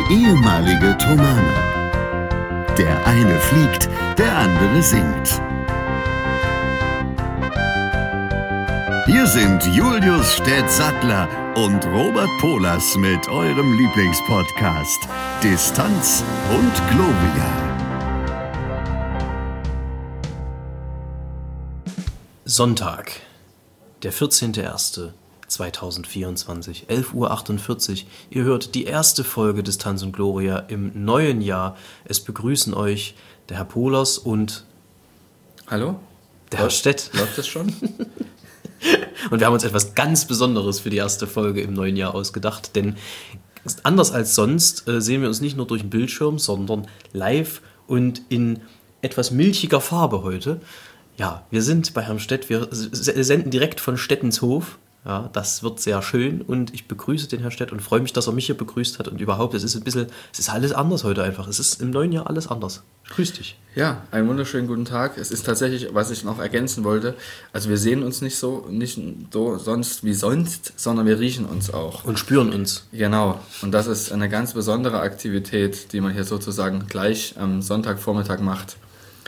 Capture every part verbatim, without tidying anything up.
ehemalige Tomane. Der eine fliegt, der andere singt. Hier sind Julius Städtsattler und Robert Polas mit eurem Lieblingspodcast Distanz und Globia. Sonntag, der vierzehnter erster zweitausendvierundzwanzig, elf Uhr achtundvierzig. Ihr hört die erste Folge Distanz und Gloria im neuen Jahr. Es begrüßen euch der Herr Polas und... Hallo? Der Herr Stett. Läuft das schon? Und wir haben uns etwas ganz Besonderes für die erste Folge im neuen Jahr ausgedacht, denn anders als sonst äh, sehen wir uns nicht nur durch den Bildschirm, sondern live und in etwas milchiger Farbe heute. Ja, wir sind bei Herrn Stett, wir senden direkt von Stettenshof. Ja, das wird sehr schön und ich begrüße den Herrn Stett und freue mich, dass er mich hier begrüßt hat und überhaupt, es ist ein bisschen, es ist alles anders heute einfach. Es ist im neuen Jahr alles anders. Grüß dich. Ja, einen wunderschönen guten Tag. Es ist tatsächlich, was ich noch ergänzen wollte, also wir sehen uns nicht so, nicht so sonst wie sonst, sondern wir riechen uns auch. Und spüren uns. Genau. Und das ist eine ganz besondere Aktivität, die man hier sozusagen gleich am Sonntagvormittag macht.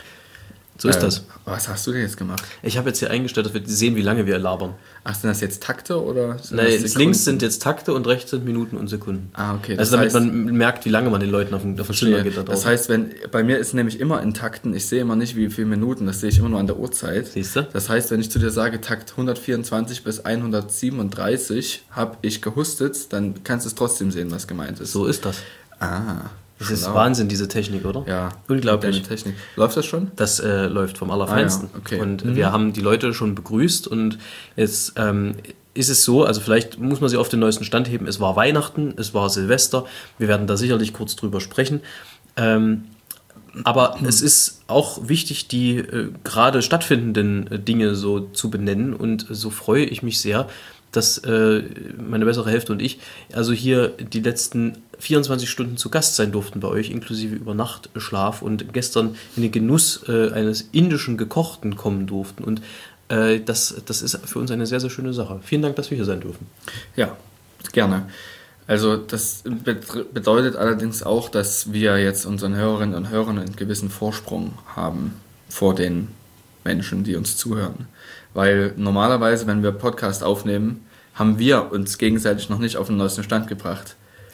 So ist äh, das. Was hast du denn jetzt gemacht? Ich habe jetzt hier eingestellt, dass wir sehen, wie lange wir labern. Ach, sind das jetzt Takte oder sind Nein, das links sind jetzt Takte und rechts sind Minuten und Sekunden. Ah, okay. Das also damit heißt, man merkt, wie lange man den Leuten auf den, auf den Schiller geht. Da das heißt, wenn, bei mir ist nämlich immer in Takten, ich sehe immer nicht, wie viele Minuten, das sehe ich immer nur an der Uhrzeit. Siehst du? Das heißt, wenn ich zu dir sage, Takt hundertvierundzwanzig bis hundertsiebenunddreißig habe ich gehustet, dann kannst du es trotzdem sehen, was gemeint ist. So ist das. Ah. Das ist genau. Wahnsinn, diese Technik, oder? Ja. Unglaublich. Technik. Läuft das schon? Das äh, läuft vom Allerfeinsten. Ah, ja. Okay. Und mhm. wir haben die Leute schon begrüßt und jetzt ähm, ist es so, also vielleicht muss man sie auf den neuesten Stand heben, es war Weihnachten, es war Silvester, wir werden da sicherlich kurz drüber sprechen. Ähm, aber mhm. es ist auch wichtig, die äh, gerade stattfindenden äh, Dinge so zu benennen und so freue ich mich sehr, dass äh, meine bessere Hälfte und ich also hier die letzten vierundzwanzig Stunden zu Gast sein durften bei euch, inklusive Übernachtschlaf und gestern in den Genuss äh, eines indischen Gekochten kommen durften. Und äh, das, das ist für uns eine sehr, sehr schöne Sache. Vielen Dank, dass wir hier sein dürfen. Ja, gerne. Also das bedeutet allerdings auch, dass wir jetzt unseren Hörerinnen und Hörern einen gewissen Vorsprung haben vor den Menschen, die uns zuhören. Weil normalerweise, wenn wir Podcast aufnehmen, haben wir uns gegenseitig noch nicht auf den neuesten Stand gebracht.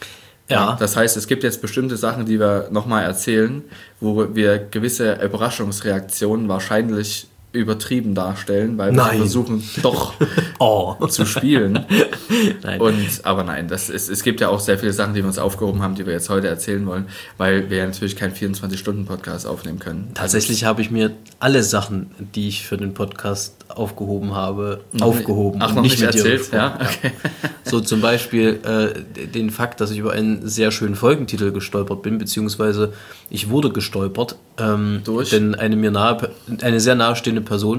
Ja. Das heißt, es gibt jetzt bestimmte Sachen, die wir nochmal erzählen, wo wir gewisse Überraschungsreaktionen wahrscheinlich übertrieben darstellen, weil wir nein. versuchen doch oh. zu spielen. Nein. Und, aber nein, das ist, es gibt ja auch sehr viele Sachen, die wir uns aufgehoben haben, die wir jetzt heute erzählen wollen, weil wir ja natürlich keinen vierundzwanzig-Stunden-Podcast aufnehmen können. Tatsächlich habe ich mir alle Sachen, die ich für den Podcast aufgehoben habe, noch aufgehoben. Ach, noch nicht, nicht erzählt? Ja? Okay. So zum Beispiel äh, den Fakt, dass ich über einen sehr schönen Folgentitel gestolpert bin, beziehungsweise ich wurde gestolpert, ähm, durch? Denn eine mir nahe, eine sehr nahestehende Person,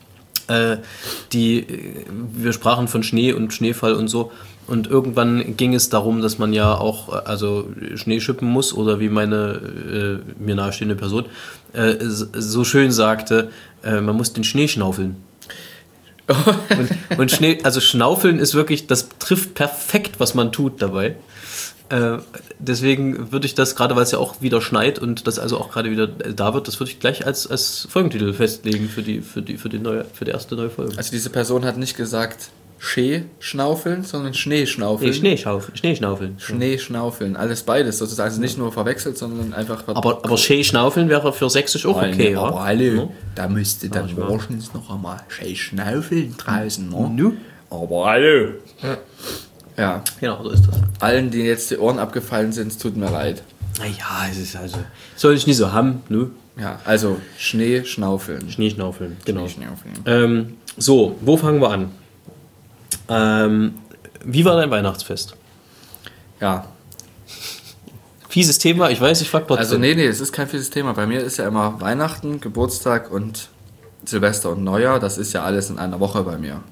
äh, die, wir sprachen von Schnee und Schneefall und so, und irgendwann ging es darum, dass man ja auch also Schnee schippen muss, oder wie meine äh, mir nahestehende Person äh, so schön sagte, äh, man muss den Schnee schnaufeln. und, und Schnee, also Schnaufeln ist wirklich, das trifft perfekt, was man tut dabei. Äh, deswegen würde ich das, gerade weil es ja auch wieder schneit und das also auch gerade wieder da wird, das würde ich gleich als, als Folgentitel festlegen für die, für die, für die neue, für die erste neue Folge. Also diese Person hat nicht gesagt Schee-Schnaufeln, sondern Schneeschnaufeln. Nee, Schneeschaufeln. Schneeschnaufeln. Schneeschnaufeln. Alles beides sozusagen. Also nicht nur verwechselt, sondern einfach... Aber, aber Schneeschnaufeln wäre für Sächsisch auch okay, ja? Aber alle, ja? Da müsste dann ja, morgens noch einmal Schneeschnaufeln draußen, ne? No. Aber alle... Ja. Ja. Genau, so ist das. Allen, die jetzt die Ohren abgefallen sind, es tut mir leid. Naja, es ist also... Soll ich nicht so haben, ne? Ja, also Schneeschnaufeln. Schneeschnaufeln, genau. Schneeschnaufeln. Ähm, so, wo fangen wir an? Ähm, wie war dein Weihnachtsfest? Ja. Fieses Thema, ich weiß, ich frag trotzdem. Also nee, nee, es ist kein fieses Thema. Bei mir ist ja immer Weihnachten, Geburtstag und Silvester und Neujahr. Das ist ja alles in einer Woche bei mir.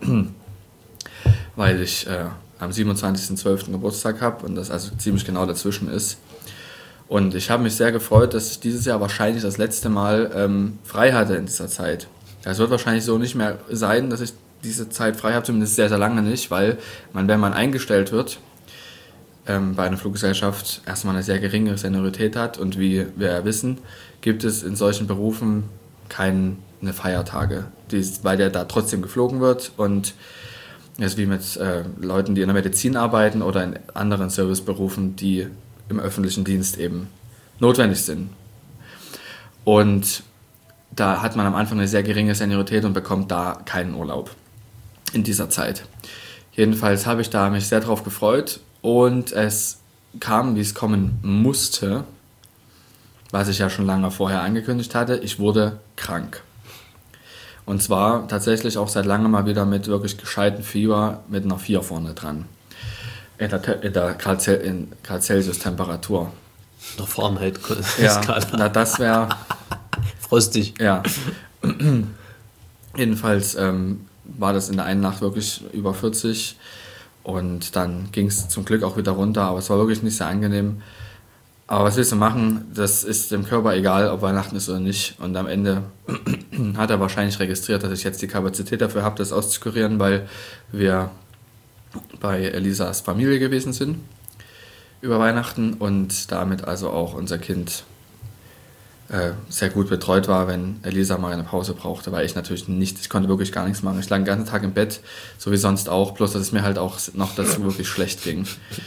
Weil ich äh, am siebenundzwanzigsten zwölften Geburtstag habe und das also ziemlich genau dazwischen ist. Und ich habe mich sehr gefreut, dass ich dieses Jahr wahrscheinlich das letzte Mal ähm, frei hatte in dieser Zeit. Es wird wahrscheinlich so nicht mehr sein, dass ich diese Zeit frei habe, zumindest sehr, sehr lange nicht, weil man, wenn man eingestellt wird, ähm, bei einer Fluggesellschaft erstmal eine sehr geringe Seniorität hat und wie wir ja wissen, gibt es in solchen Berufen keine Feiertage, die, weil der da trotzdem geflogen wird und das ist wie mit äh, Leuten, die in der Medizin arbeiten oder in anderen Serviceberufen, die im öffentlichen Dienst eben notwendig sind. Und da hat man am Anfang eine sehr geringe Seniorität und bekommt da keinen Urlaub in dieser Zeit. Jedenfalls habe ich da mich sehr drauf gefreut und es kam, wie es kommen musste, was ich ja schon lange vorher angekündigt hatte, ich wurde krank. Und zwar tatsächlich auch seit langem mal wieder mit wirklich gescheiten Fieber mit einer vier vorne dran. In der, in der Grad Celsius-Temperatur. Der Fahrenheit. Ja, na das wäre... Frostig. Ja. Jedenfalls ähm, war das in der einen Nacht wirklich über vierzig und dann ging es zum Glück auch wieder runter, aber es war wirklich nicht sehr angenehm. Aber was willst du machen? Das ist dem Körper egal, ob Weihnachten ist oder nicht. Und am Ende hat er wahrscheinlich registriert, dass ich jetzt die Kapazität dafür habe, das auszukurieren, weil wir bei Elisas Familie gewesen sind über Weihnachten und damit also auch unser Kind äh, sehr gut betreut war, wenn Elisa mal eine Pause brauchte, weil ich natürlich nicht, ich konnte wirklich gar nichts machen. Ich lag den ganzen Tag im Bett, so wie sonst auch, bloß dass es mir halt auch noch dazu wirklich schlecht ging.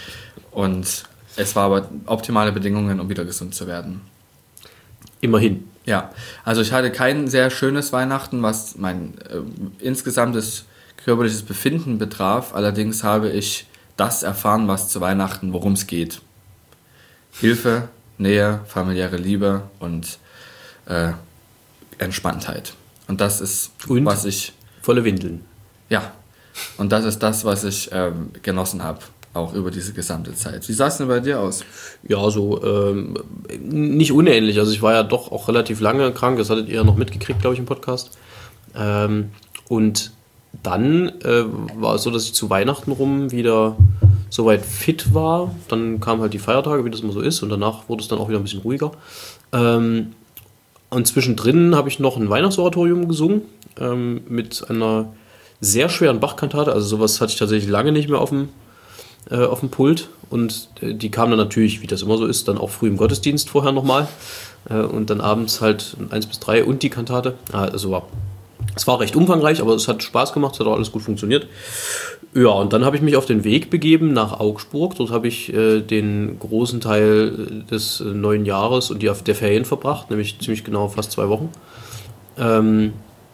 Und es war aber optimale Bedingungen, um wieder gesund zu werden. Immerhin. Ja, also ich hatte kein sehr schönes Weihnachten, was mein äh, insgesamtes körperliches Befinden betraf. Allerdings habe ich das erfahren, was zu Weihnachten, worum es geht. Hilfe, Nähe, familiäre Liebe und äh, Entspanntheit. Und das ist, und was ich... volle Windeln. Ja, und das ist das, was ich ähm, genossen habe. Auch über diese gesamte Zeit. Wie sah es denn bei dir aus? Ja, so ähm, nicht unähnlich. Also ich war ja doch auch relativ lange krank. Das hattet ihr ja noch mitgekriegt, glaube ich, im Podcast. Ähm, und dann äh, war es so, dass ich zu Weihnachten rum wieder soweit fit war. Dann kamen halt die Feiertage, wie das immer so ist. Und danach wurde es dann auch wieder ein bisschen ruhiger. Ähm, und zwischendrin habe ich noch ein Weihnachtsoratorium gesungen ähm, mit einer sehr schweren Bach-Kantate. Also sowas hatte ich tatsächlich lange nicht mehr auf dem auf dem Pult und die kam dann natürlich, wie das immer so ist, dann auch früh im Gottesdienst vorher nochmal und dann abends halt eins bis drei und die Kantate. Also war, es war recht umfangreich, aber es hat Spaß gemacht, es hat auch alles gut funktioniert. Ja, und dann habe ich mich auf den Weg begeben nach Augsburg. Dort habe ich äh, den großen Teil des äh, neuen Jahres und die, der Ferien verbracht, nämlich ziemlich genau fast zwei Wochen. Ähm,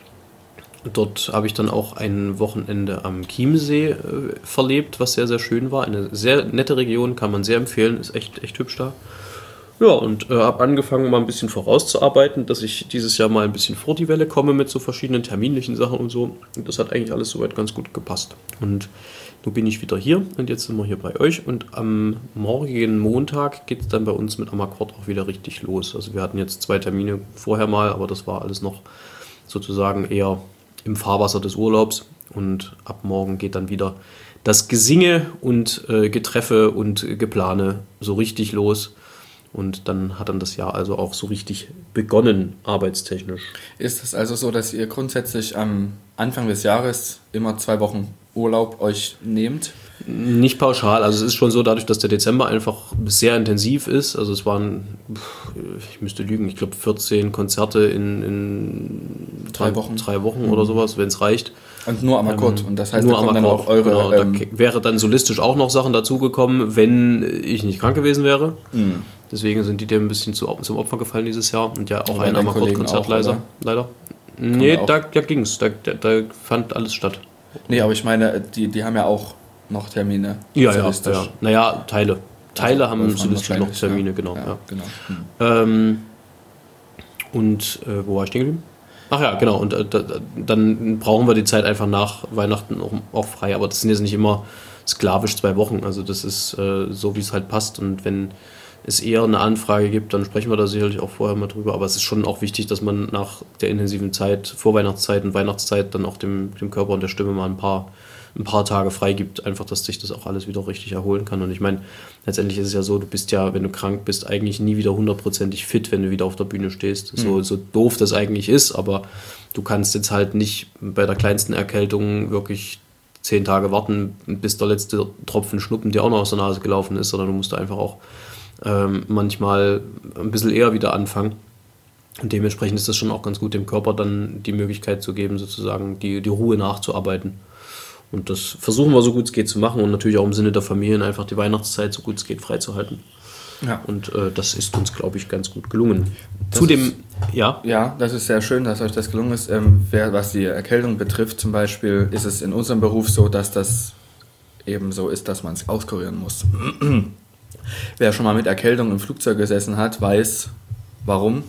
Dort habe ich dann auch ein Wochenende am Chiemsee äh, verlebt, was sehr, sehr schön war. Eine sehr nette Region, kann man sehr empfehlen, ist echt, echt hübsch da. Ja, und äh, habe angefangen, mal ein bisschen vorauszuarbeiten, dass ich dieses Jahr mal ein bisschen vor die Welle komme mit so verschiedenen terminlichen Sachen und so. Und das hat eigentlich alles soweit ganz gut gepasst. Und nun bin ich wieder hier und jetzt sind wir hier bei euch. Und am morgigen Montag geht es dann bei uns mit Amakord auch wieder richtig los. Also wir hatten jetzt zwei Termine vorher mal, aber das war alles noch sozusagen eher im Fahrwasser des Urlaubs und ab morgen geht dann wieder das Gesinge und äh, Getreffe und Geplane so richtig los und dann hat dann das Jahr also auch so richtig begonnen, arbeitstechnisch. Ist es also so, dass ihr grundsätzlich am Anfang des Jahres immer zwei Wochen Urlaub euch nehmt? Nicht pauschal, also es ist schon so, dadurch, dass der Dezember einfach sehr intensiv ist, also es waren, ich müsste lügen, ich glaube vierzehn Konzerte in, in drei Wochen, drei Wochen oder sowas, wenn es reicht. Und nur Amakord, ähm, und das heißt, nur da kommen dann Amakord, auch eure... Genau, ähm, da wäre dann solistisch auch noch Sachen dazugekommen, wenn ich nicht krank gewesen wäre. Mhm. Deswegen sind die dem ein bisschen zu, zum Opfer gefallen dieses Jahr und ja auch und ein Amakord-Konzert leider. leider. Nee, da, da ging es, da, da, da fand alles statt. Nee, aber ich meine, die, die haben ja auch noch Termine. Ja, ja, ja. Naja, Teile. Teile also, haben solistisch noch Termine, ja. genau. Ja, ja. genau. Hm. Ähm, und äh, wo war ich stehen geblieben? Ach ja, genau. Und äh, da, dann brauchen wir die Zeit einfach nach Weihnachten auch, auch frei. Aber das sind jetzt nicht immer sklavisch zwei Wochen. Also das ist äh, so, wie es halt passt. Und wenn es eher eine Anfrage gibt, dann sprechen wir da sicherlich auch vorher mal drüber. Aber es ist schon auch wichtig, dass man nach der intensiven Zeit, Vorweihnachtszeit und Weihnachtszeit, dann auch dem, dem Körper und der Stimme mal ein paar ein paar Tage frei gibt, einfach, dass sich das auch alles wieder richtig erholen kann. Und ich meine, letztendlich ist es ja so, du bist ja, wenn du krank bist, eigentlich nie wieder hundertprozentig fit, wenn du wieder auf der Bühne stehst. Mhm. So, so doof das eigentlich ist, aber du kannst jetzt halt nicht bei der kleinsten Erkältung wirklich zehn Tage warten, bis der letzte Tropfen Schnuppen dir auch noch aus der Nase gelaufen ist, sondern du musst einfach auch ähm, manchmal ein bisschen eher wieder anfangen. Und dementsprechend ist das schon auch ganz gut, dem Körper dann die Möglichkeit zu geben, sozusagen die, die Ruhe nachzuarbeiten. Und das versuchen wir so gut es geht zu machen und natürlich auch im Sinne der Familien einfach die Weihnachtszeit so gut es geht freizuhalten. Ja. Und äh, das ist uns, glaube ich, ganz gut gelungen. Das Zudem, ist, ja. Ja, das ist sehr schön, dass euch das gelungen ist. Ähm, wer, was die Erkältung betrifft zum Beispiel, ist es in unserem Beruf so, dass das eben so ist, dass man es auskurieren muss. Wer schon mal mit Erkältung im Flugzeug gesessen hat, weiß, warum.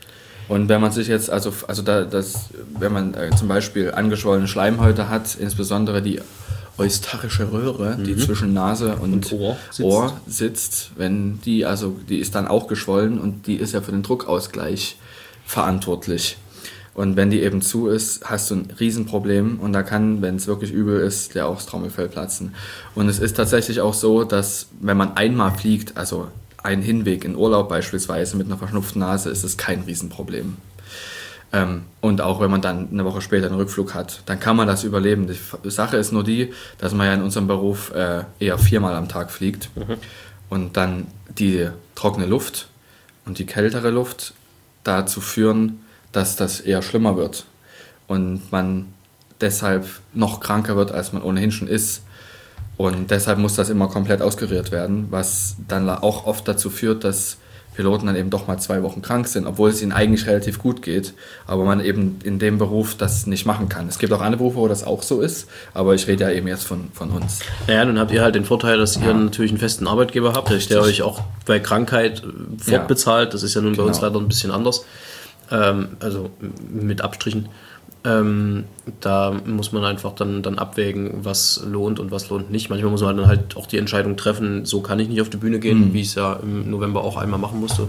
Und wenn man sich jetzt, also, also da, das, wenn man äh, zum Beispiel angeschwollene Schleimhäute hat, insbesondere die eustarische Röhre, mhm. die zwischen Nase und, und Ohr, sitzt. Ohr sitzt, wenn die, also die ist dann auch geschwollen und die ist ja für den Druckausgleich verantwortlich. Und wenn die eben zu ist, hast du ein Riesenproblem und da kann, wenn es wirklich übel ist, der auch das Trommelfell platzen. Und es ist tatsächlich auch so, dass wenn man einmal fliegt, also ein Hinweg in Urlaub beispielsweise mit einer verschnupften Nase, ist es kein Riesenproblem. Ähm, und auch wenn man dann eine Woche später einen Rückflug hat, dann kann man das überleben. Die Sache ist nur die, dass man ja in unserem Beruf äh, eher viermal am Tag fliegt mhm. und dann die trockene Luft und die kältere Luft dazu führen, dass das eher schlimmer wird und man deshalb noch kranker wird, als man ohnehin schon ist. Und deshalb muss das immer komplett auskuriert werden, was dann auch oft dazu führt, dass Piloten dann eben doch mal zwei Wochen krank sind, obwohl es ihnen eigentlich relativ gut geht, aber man eben in dem Beruf das nicht machen kann. Es gibt auch andere Berufe, wo das auch so ist, aber ich rede ja eben jetzt von, von uns. Ja, nun habt ihr halt den Vorteil, dass ihr ja. natürlich einen festen Arbeitgeber habt, der euch auch bei Krankheit fortbezahlt. Ja. Das ist ja nun bei genau. uns leider ein bisschen anders, ähm, also mit Abstrichen. Ähm, da muss man einfach dann, dann abwägen, was lohnt und was lohnt nicht. Manchmal muss man dann halt auch die Entscheidung treffen, so kann ich nicht auf die Bühne gehen, mhm. wie ich es ja im November auch einmal machen musste.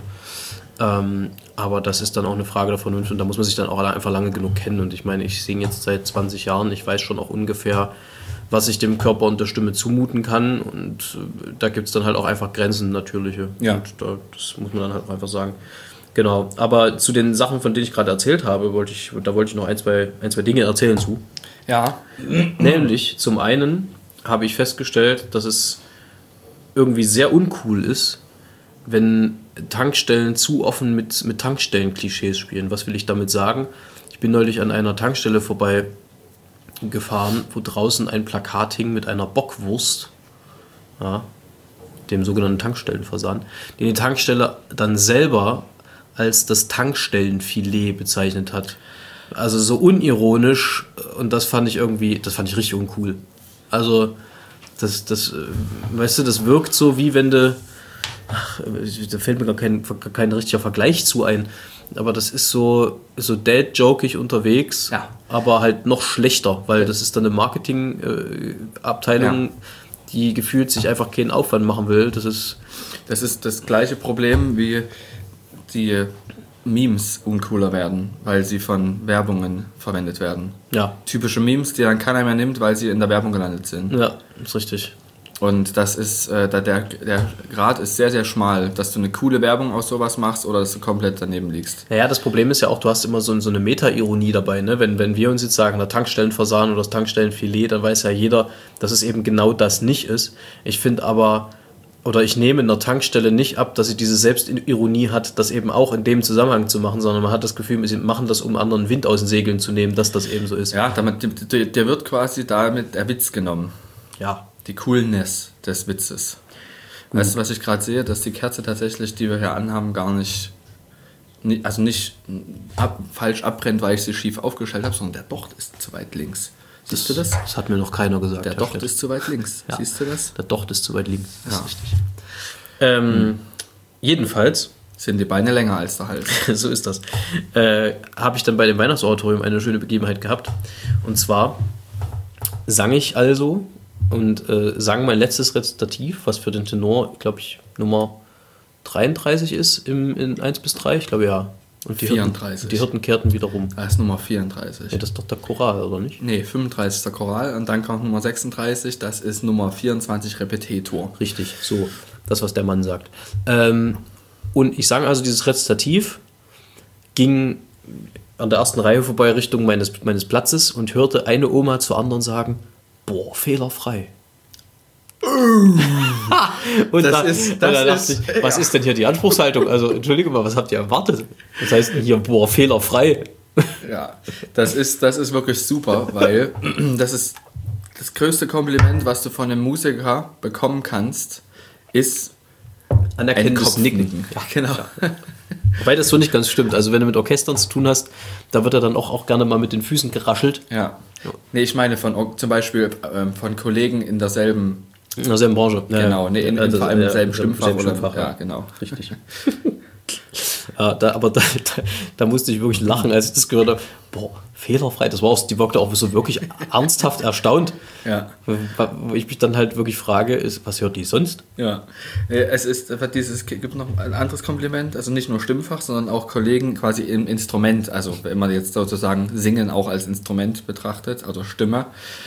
Ähm, aber das ist dann auch eine Frage der Vernunft und da muss man sich dann auch einfach lange genug kennen. Und ich meine, ich singe jetzt seit zwanzig Jahren, ich weiß schon auch ungefähr, was ich dem Körper und der Stimme zumuten kann und äh, da gibt es dann halt auch einfach Grenzen, natürliche. Ja. Und da, das muss man dann halt auch einfach sagen. Genau, aber zu den Sachen, von denen ich gerade erzählt habe, wollte ich, da wollte ich noch ein, zwei, ein, zwei Dinge erzählen zu. Ja. Nämlich, zum einen habe ich festgestellt, dass es irgendwie sehr uncool ist, wenn Tankstellen zu offen mit, mit Tankstellen-Klischees spielen. Was will ich damit sagen? Ich bin neulich an einer Tankstelle vorbei gefahren, wo draußen ein Plakat hing mit einer Bockwurst, ja, dem sogenannten Tankstellenversand, den die Tankstelle dann selber als das Tankstellenfilet bezeichnet hat. Also so unironisch und das fand ich irgendwie, das fand ich richtig uncool. Also das, das, weißt du, das wirkt so wie wenn du, ach, da fällt mir gar kein, kein richtiger Vergleich zu ein, aber das ist so, so dad-jokig unterwegs, ja. aber halt noch schlechter, weil das ist dann eine Marketingabteilung, äh, ja. die gefühlt sich einfach keinen Aufwand machen will. Das ist, das ist das gleiche Problem wie die Memes uncooler werden, weil sie von Werbungen verwendet werden. Ja. Typische Memes, die dann keiner mehr nimmt, weil sie in der Werbung gelandet sind. Ja, ist richtig. Und das ist, äh, der, der Grad ist sehr, sehr schmal, dass du eine coole Werbung aus sowas machst oder dass du komplett daneben liegst. Naja, das Problem ist ja auch, du hast immer so, so eine Meta-Ironie dabei. Ne? Wenn, wenn wir uns jetzt sagen, der Tankstellenversand oder das Tankstellenfilet, dann weiß ja jeder, dass es eben genau das nicht ist. Ich finde aber, oder ich nehme in der Tankstelle nicht ab, dass sie diese Selbstironie hat, das eben auch in dem Zusammenhang zu machen, sondern man hat das Gefühl, sie machen das, um anderen Wind aus den Segeln zu nehmen, dass das eben so ist. Ja, damit, der, der wird quasi damit der Witz genommen. Ja. Die Coolness des Witzes. Mhm. Weißt du, was ich gerade sehe? Dass die Kerze tatsächlich, die wir hier anhaben, gar nicht, also nicht ab, falsch abbrennt, weil ich sie schief aufgestellt habe, sondern der Docht ist zu weit links. Siehst du das? Das hat mir noch keiner gesagt. Der Docht ist zu weit links. Ja. Siehst du das? Der Docht ist zu weit links. Das ja. ist richtig. Ähm, mhm. Jedenfalls sind die Beine länger als der Hals. So ist das. Äh, habe ich dann bei dem Weihnachtsoratorium eine schöne Begebenheit gehabt. Und zwar sang ich also und äh, sang mein letztes Rezitativ, was für den Tenor, glaube ich, Nummer dreiunddreißig ist im, in eins bis drei. Ich glaube, ja. Und die vierunddreißig. Hirten, die Hirten kehrten wieder rum. Das ist Nummer vierunddreißig. Ja, das ist doch der Choral, oder nicht? Nee, fünfunddreißig ist der Choral und dann kommt Nummer sechsunddreißig, das ist Nummer vierundzwanzig Repetitor. Richtig, so, das, was der Mann sagt. Ähm, und ich sang also, dieses Rezitativ ging an der ersten Reihe vorbei Richtung meines, meines Platzes und hörte eine Oma zur anderen sagen, boah, fehlerfrei. und das da, ist, das da ist ich, was ja. ist denn hier die Anspruchshaltung? Also, Entschuldigung mal, was habt ihr erwartet? Das heißt hier, boah, fehlerfrei. Ja, das ist, das ist wirklich super, weil das ist das größte Kompliment, was du von einem Musiker bekommen kannst, ist anerkennendes Nicken. Ja, genau. Ja. Wobei das so nicht ganz stimmt. Also wenn du mit Orchestern zu tun hast, da wird er dann auch, auch gerne mal mit den Füßen geraschelt. Ja. Nee, ich meine von zum Beispiel ähm, von Kollegen in derselben in derselben Branche. Genau, nee, in, in, in vor allem im selben Stimmfach. Selben Stimmfach oder, ja, genau. Richtig. Ja, da, aber da, da, da musste ich wirklich lachen, als ich das gehört habe. Boah, fehlerfrei. Das war auch, die wirkte auch so wirklich ernsthaft erstaunt. Ja. Wo ich mich dann halt wirklich frage, ist, was hört die sonst? Ja. Es ist dieses, gibt noch ein anderes Kompliment, also nicht nur Stimmfach, sondern auch Kollegen quasi im Instrument. Also wenn man jetzt sozusagen Singen auch als Instrument betrachtet, also Stimme.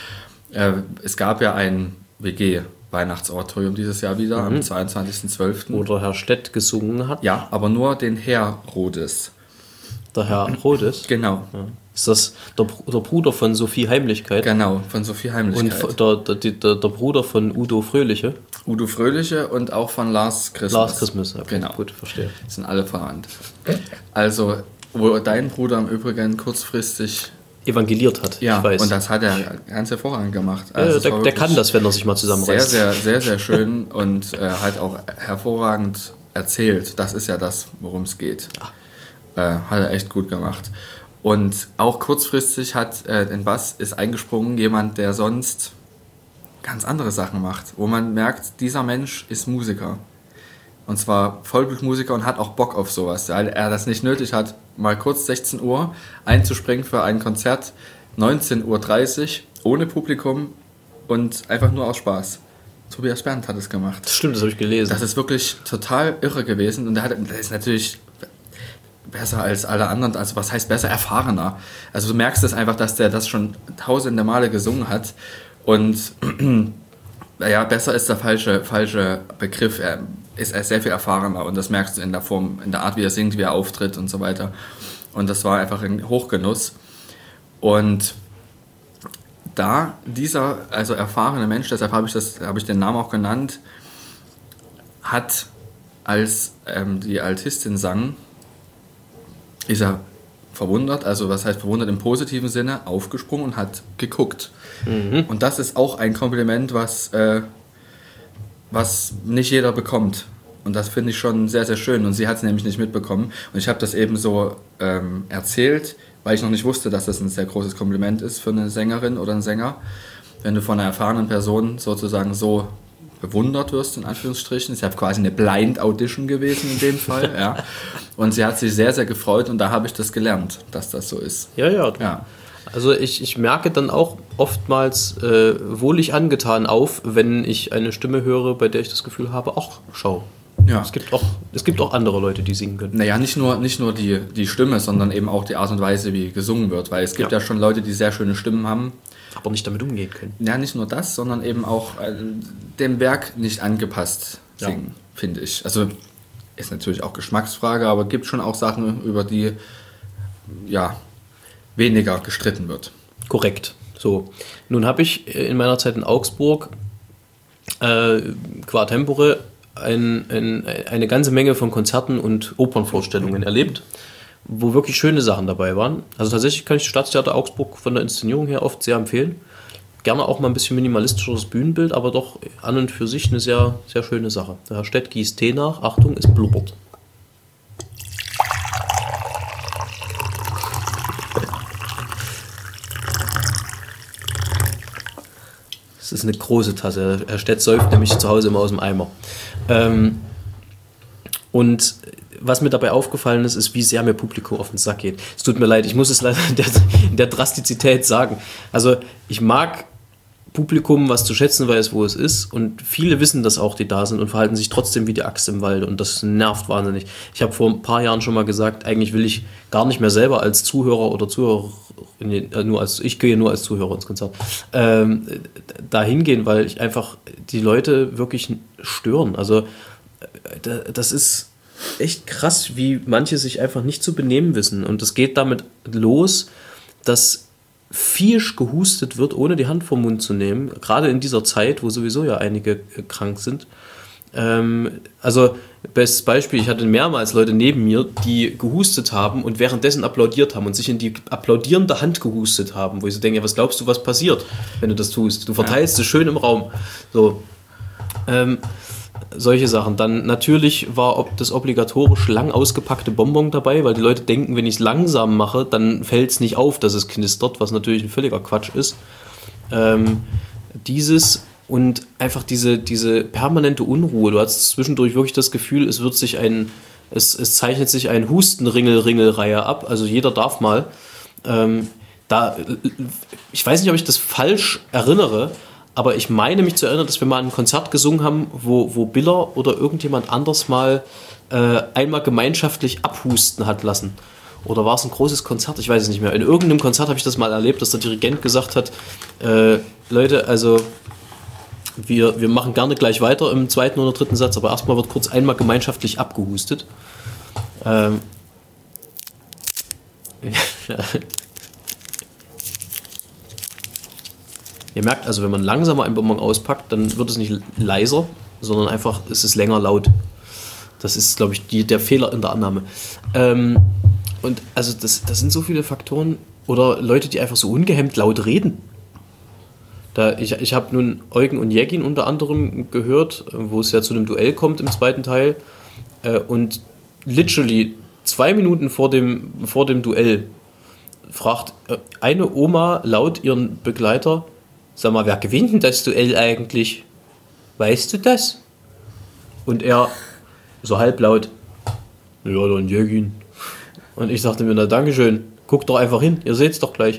Es gab ja ein W G-Weihnachtsoratorium dieses Jahr wieder, mhm. am zweiundzwanzigsten zwölften Wo der Herr Stett gesungen hat. Ja, aber nur den Herr Rodes. Der Herr Rodes? Genau. Ja. Ist das der, der Bruder von Sophie Heimlichkeit? Genau, von Sophie Heimlichkeit. Und der, der, der, der Bruder von Udo Fröhliche? Udo Fröhliche und auch von Lars Christmas. Lars Christmas, okay. Genau. Gut, verstehe. Sind alle verwandt. Also, wo dein Bruder im Übrigen kurzfristig evangeliert hat, ja, ich weiß. Und das hat er ganz hervorragend gemacht. Also ja, der, der kann das, wenn er sich mal zusammenreißt. Sehr, sehr, sehr, sehr schön und äh, halt auch hervorragend erzählt. Das ist ja das, worum es geht. Äh, hat er echt gut gemacht. Und auch kurzfristig hat äh, in Bass ist eingesprungen jemand, der sonst ganz andere Sachen macht, wo man merkt, dieser Mensch ist Musiker. Und zwar Vollblutmusiker und hat auch Bock auf sowas, weil er das nicht nötig hat, mal kurz sechzehn Uhr einzuspringen für ein Konzert, neunzehn Uhr dreißig, ohne Publikum und einfach nur aus Spaß. Tobias Berndt hat es gemacht. Das stimmt, das habe ich gelesen. Das ist wirklich total irre gewesen und er hat, das ist natürlich besser als alle anderen, also was heißt besser, erfahrener. Also du merkst es einfach, dass der das schon tausende Male gesungen hat und ja, besser ist der falsche, falsche Begriff. Er ist sehr viel erfahrener und das merkst du in der Form, in der Art, wie er singt, wie er auftritt und so weiter. Und das war einfach ein Hochgenuss. Und da dieser, also erfahrene Mensch, deshalb habe ich, das, habe ich den Namen auch genannt, hat, als ähm, die Altistin sang, ist er verwundert, also was heißt verwundert im positiven Sinne, aufgesprungen und hat geguckt. Mhm. Und das ist auch ein Kompliment, was, äh, was nicht jeder bekommt. Und das finde ich schon sehr, sehr schön. Und sie hat es nämlich nicht mitbekommen. Und ich habe das eben so ähm, erzählt, weil ich noch nicht wusste, dass das ein sehr großes Kompliment ist für eine Sängerin oder einen Sänger. Wenn du von einer erfahrenen Person sozusagen so bewundert wirst, in Anführungsstrichen. Es ist ja quasi eine Blind Audition gewesen in dem Fall. Ja. Und sie hat sich sehr, sehr gefreut und da habe ich das gelernt, dass das so ist. Ja, ja. ja. Also ich, ich merke dann auch oftmals äh, wohlig angetan auf, wenn ich eine Stimme höre, bei der ich das Gefühl habe, ach, schau. Ja. Es gibt auch, es gibt auch andere Leute, die singen können. Naja, nicht nur, nicht nur die, die Stimme, sondern eben auch die Art und Weise, wie gesungen wird. Weil es gibt ja, ja schon Leute, die sehr schöne Stimmen haben. Aber nicht damit umgehen können. Ja, nicht nur das, sondern eben auch äh, dem Werk nicht angepasst singen, ja. finde ich. Also ist natürlich auch Geschmacksfrage, aber es gibt schon auch Sachen, über die ja weniger gestritten wird. Korrekt. So. Nun habe ich in meiner Zeit in Augsburg äh, qua tempore ein, ein, eine ganze Menge von Konzerten und Opernvorstellungen erlebt, wo wirklich schöne Sachen dabei waren. Also tatsächlich kann ich das Staatstheater Augsburg von der Inszenierung her oft sehr empfehlen. Gerne auch mal ein bisschen minimalistischeres Bühnenbild, aber doch an und für sich eine sehr, sehr schöne Sache. Der Herr Stett gießt Tee nach. Achtung, es blubbert. Das ist eine große Tasse. Herr Stett säuft nämlich zu Hause immer aus dem Eimer. Ähm, und was mir dabei aufgefallen ist, ist, wie sehr mir Publikum auf den Sack geht. Es tut mir leid, ich muss es leider in der, in der Drastizität sagen. Also ich mag Publikum, was zu schätzen weiß, wo es ist, und viele wissen das auch, die da sind, und verhalten sich trotzdem wie die Axt im Wald, und das nervt wahnsinnig. Ich habe vor ein paar Jahren schon mal gesagt, eigentlich will ich gar nicht mehr selber als Zuhörer oder Zuhörer, äh, nur als, ich gehe nur als Zuhörer ins Konzert, ähm, da hingehen, weil ich einfach die Leute wirklich stören. Also das ist echt krass, wie manche sich einfach nicht zu benehmen wissen, und das geht damit los, dass viehisch gehustet wird, ohne die Hand vom Mund zu nehmen, gerade in dieser Zeit, wo sowieso ja einige äh, krank sind. Ähm, also, bestes Beispiel, ich hatte mehrmals Leute neben mir, die gehustet haben und währenddessen applaudiert haben und sich in die applaudierende Hand gehustet haben, wo ich so denke, ja, was glaubst du, was passiert, wenn du das tust? Du verteilst es schön im Raum. So, ähm, solche Sachen. Dann natürlich war ob das obligatorisch lang ausgepackte Bonbon dabei, weil die Leute denken, wenn ich es langsam mache, dann fällt es nicht auf, dass es knistert, was natürlich ein völliger Quatsch ist. Ähm, dieses und einfach diese, diese permanente Unruhe. Du hast zwischendurch wirklich das Gefühl, es wird sich ein, es, es zeichnet sich ein Husten-Ringel-Ringel-Reihe ab, also jeder darf mal. Ähm, da, ich weiß nicht, ob ich das falsch erinnere, aber ich meine mich zu erinnern, dass wir mal ein Konzert gesungen haben, wo, wo Biller oder irgendjemand anders mal äh, einmal gemeinschaftlich abhusten hat lassen. Oder war es ein großes Konzert? Ich weiß es nicht mehr. In irgendeinem Konzert habe ich das mal erlebt, dass der Dirigent gesagt hat, äh, Leute, also wir, wir machen gerne gleich weiter im zweiten oder dritten Satz, aber erstmal wird kurz einmal gemeinschaftlich abgehustet. Ähm, Ihr merkt also, wenn man langsamer ein Bonbon auspackt, dann wird es nicht leiser, sondern einfach, es ist länger laut. Das ist, glaube ich, die, der Fehler in der Annahme. Ähm, und also das, das sind so viele Faktoren oder Leute, die einfach so ungehemmt laut reden. Da, ich ich habe nun Eugen und Jägin unter anderem gehört, wo es ja zu einem Duell kommt im zweiten Teil. Äh, und literally zwei Minuten vor dem, vor dem Duell fragt eine Oma laut ihren Begleiter, sag mal, wer gewinnt denn das Duell eigentlich? Weißt du das? Und er so halblaut, ja, dann Jägin. Und ich sagte mir, na dankeschön, guckt doch einfach hin, ihr seht's doch gleich.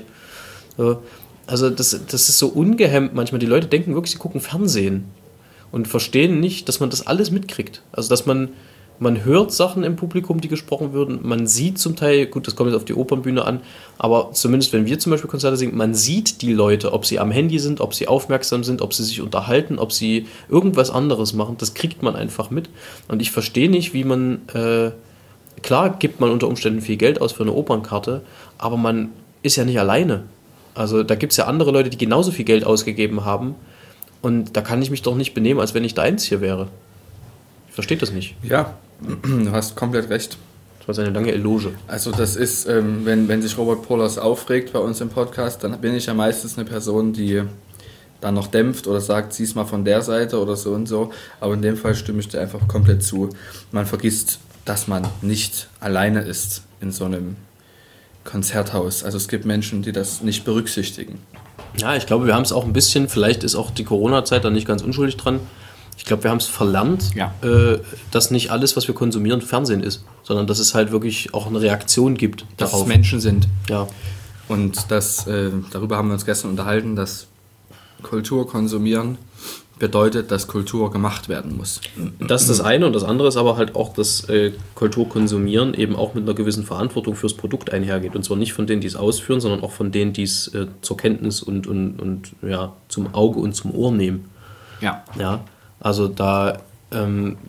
Also das, das ist so ungehemmt manchmal. Die Leute denken wirklich, sie gucken Fernsehen und verstehen nicht, dass man das alles mitkriegt. Also dass man, man hört Sachen im Publikum, die gesprochen würden, man sieht zum Teil, gut, das kommt jetzt auf die Opernbühne an, aber zumindest wenn wir zum Beispiel Konzerte singen, man sieht die Leute, ob sie am Handy sind, ob sie aufmerksam sind, ob sie sich unterhalten, ob sie irgendwas anderes machen, das kriegt man einfach mit. Und ich verstehe nicht, wie man, äh, klar gibt man unter Umständen viel Geld aus für eine Opernkarte, aber man ist ja nicht alleine. Also da gibt es ja andere Leute, die genauso viel Geld ausgegeben haben und da kann ich mich doch nicht benehmen, als wenn ich der Einzige wäre. Ich verstehe das nicht. Ja, du hast komplett recht. Das war seine lange Eloge. Also das ist, ähm, wenn, wenn sich Robert Polas aufregt bei uns im Podcast, dann bin ich ja meistens eine Person, die dann noch dämpft oder sagt, sieh's mal von der Seite oder so und so. Aber in dem Fall stimme ich dir einfach komplett zu. Man vergisst, dass man nicht alleine ist in so einem Konzerthaus. Also es gibt Menschen, die das nicht berücksichtigen. Ja, ich glaube, wir haben es auch ein bisschen, vielleicht ist auch die Corona-Zeit da nicht ganz unschuldig dran. Ich glaube, wir haben es verlernt, ja. äh, dass nicht alles, was wir konsumieren, Fernsehen ist, sondern dass es halt wirklich auch eine Reaktion gibt dass darauf. es Menschen sind. Ja. Und das, äh, darüber haben wir uns gestern unterhalten, dass Kultur konsumieren bedeutet, dass Kultur gemacht werden muss. Das ist das eine und das andere ist aber halt auch, dass äh, Kultur konsumieren eben auch mit einer gewissen Verantwortung fürs Produkt einhergeht. Und zwar nicht von denen, die es ausführen, sondern auch von denen, die es äh, zur Kenntnis und, und, und ja, zum Auge und zum Ohr nehmen. Ja. Ja. Also da, ähm,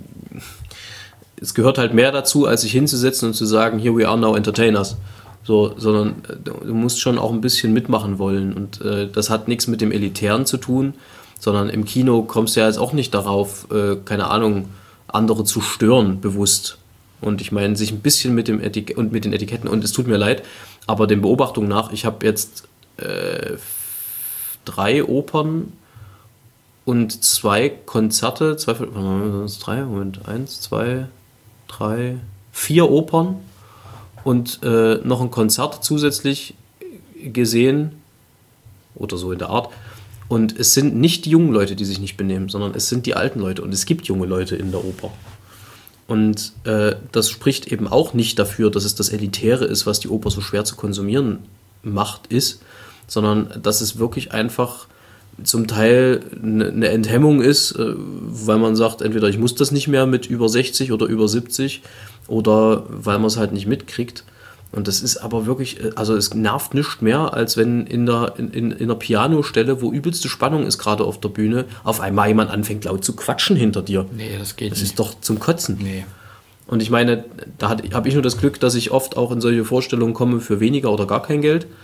es gehört halt mehr dazu, als sich hinzusetzen und zu sagen, here we are now entertainers. So, sondern äh, du musst schon auch ein bisschen mitmachen wollen. Und äh, das hat nichts mit dem Elitären zu tun, sondern im Kino kommst du ja jetzt auch nicht darauf, äh, keine Ahnung, andere zu stören, bewusst. Und ich meine, sich ein bisschen mit dem Etik- und mit den Etiketten, und es tut mir leid, aber den Beobachtungen nach, ich habe jetzt äh, drei Opern und zwei Konzerte, zwei, drei, Moment, eins, zwei, drei, vier Opern und äh, noch ein Konzert zusätzlich gesehen oder so in der Art. Und es sind nicht die jungen Leute, die sich nicht benehmen, sondern es sind die alten Leute und es gibt junge Leute in der Oper. Und äh, das spricht eben auch nicht dafür, dass es das Elitäre ist, was die Oper so schwer zu konsumieren macht, ist, sondern dass es wirklich einfach zum Teil eine Enthemmung ist, weil man sagt, entweder ich muss das nicht mehr mit über sechzig oder über siebzig oder weil man es halt nicht mitkriegt. Und das ist aber wirklich, also es nervt nicht mehr, als wenn in der, in, in, in der Pianostelle, wo übelste Spannung ist gerade auf der Bühne, auf einmal jemand anfängt laut zu quatschen hinter dir. Nee, das geht das nicht. Das ist doch zum Kotzen. Nee. Und ich meine, da habe ich nur das Glück, dass ich oft auch in solche Vorstellungen komme für weniger oder gar kein Geld.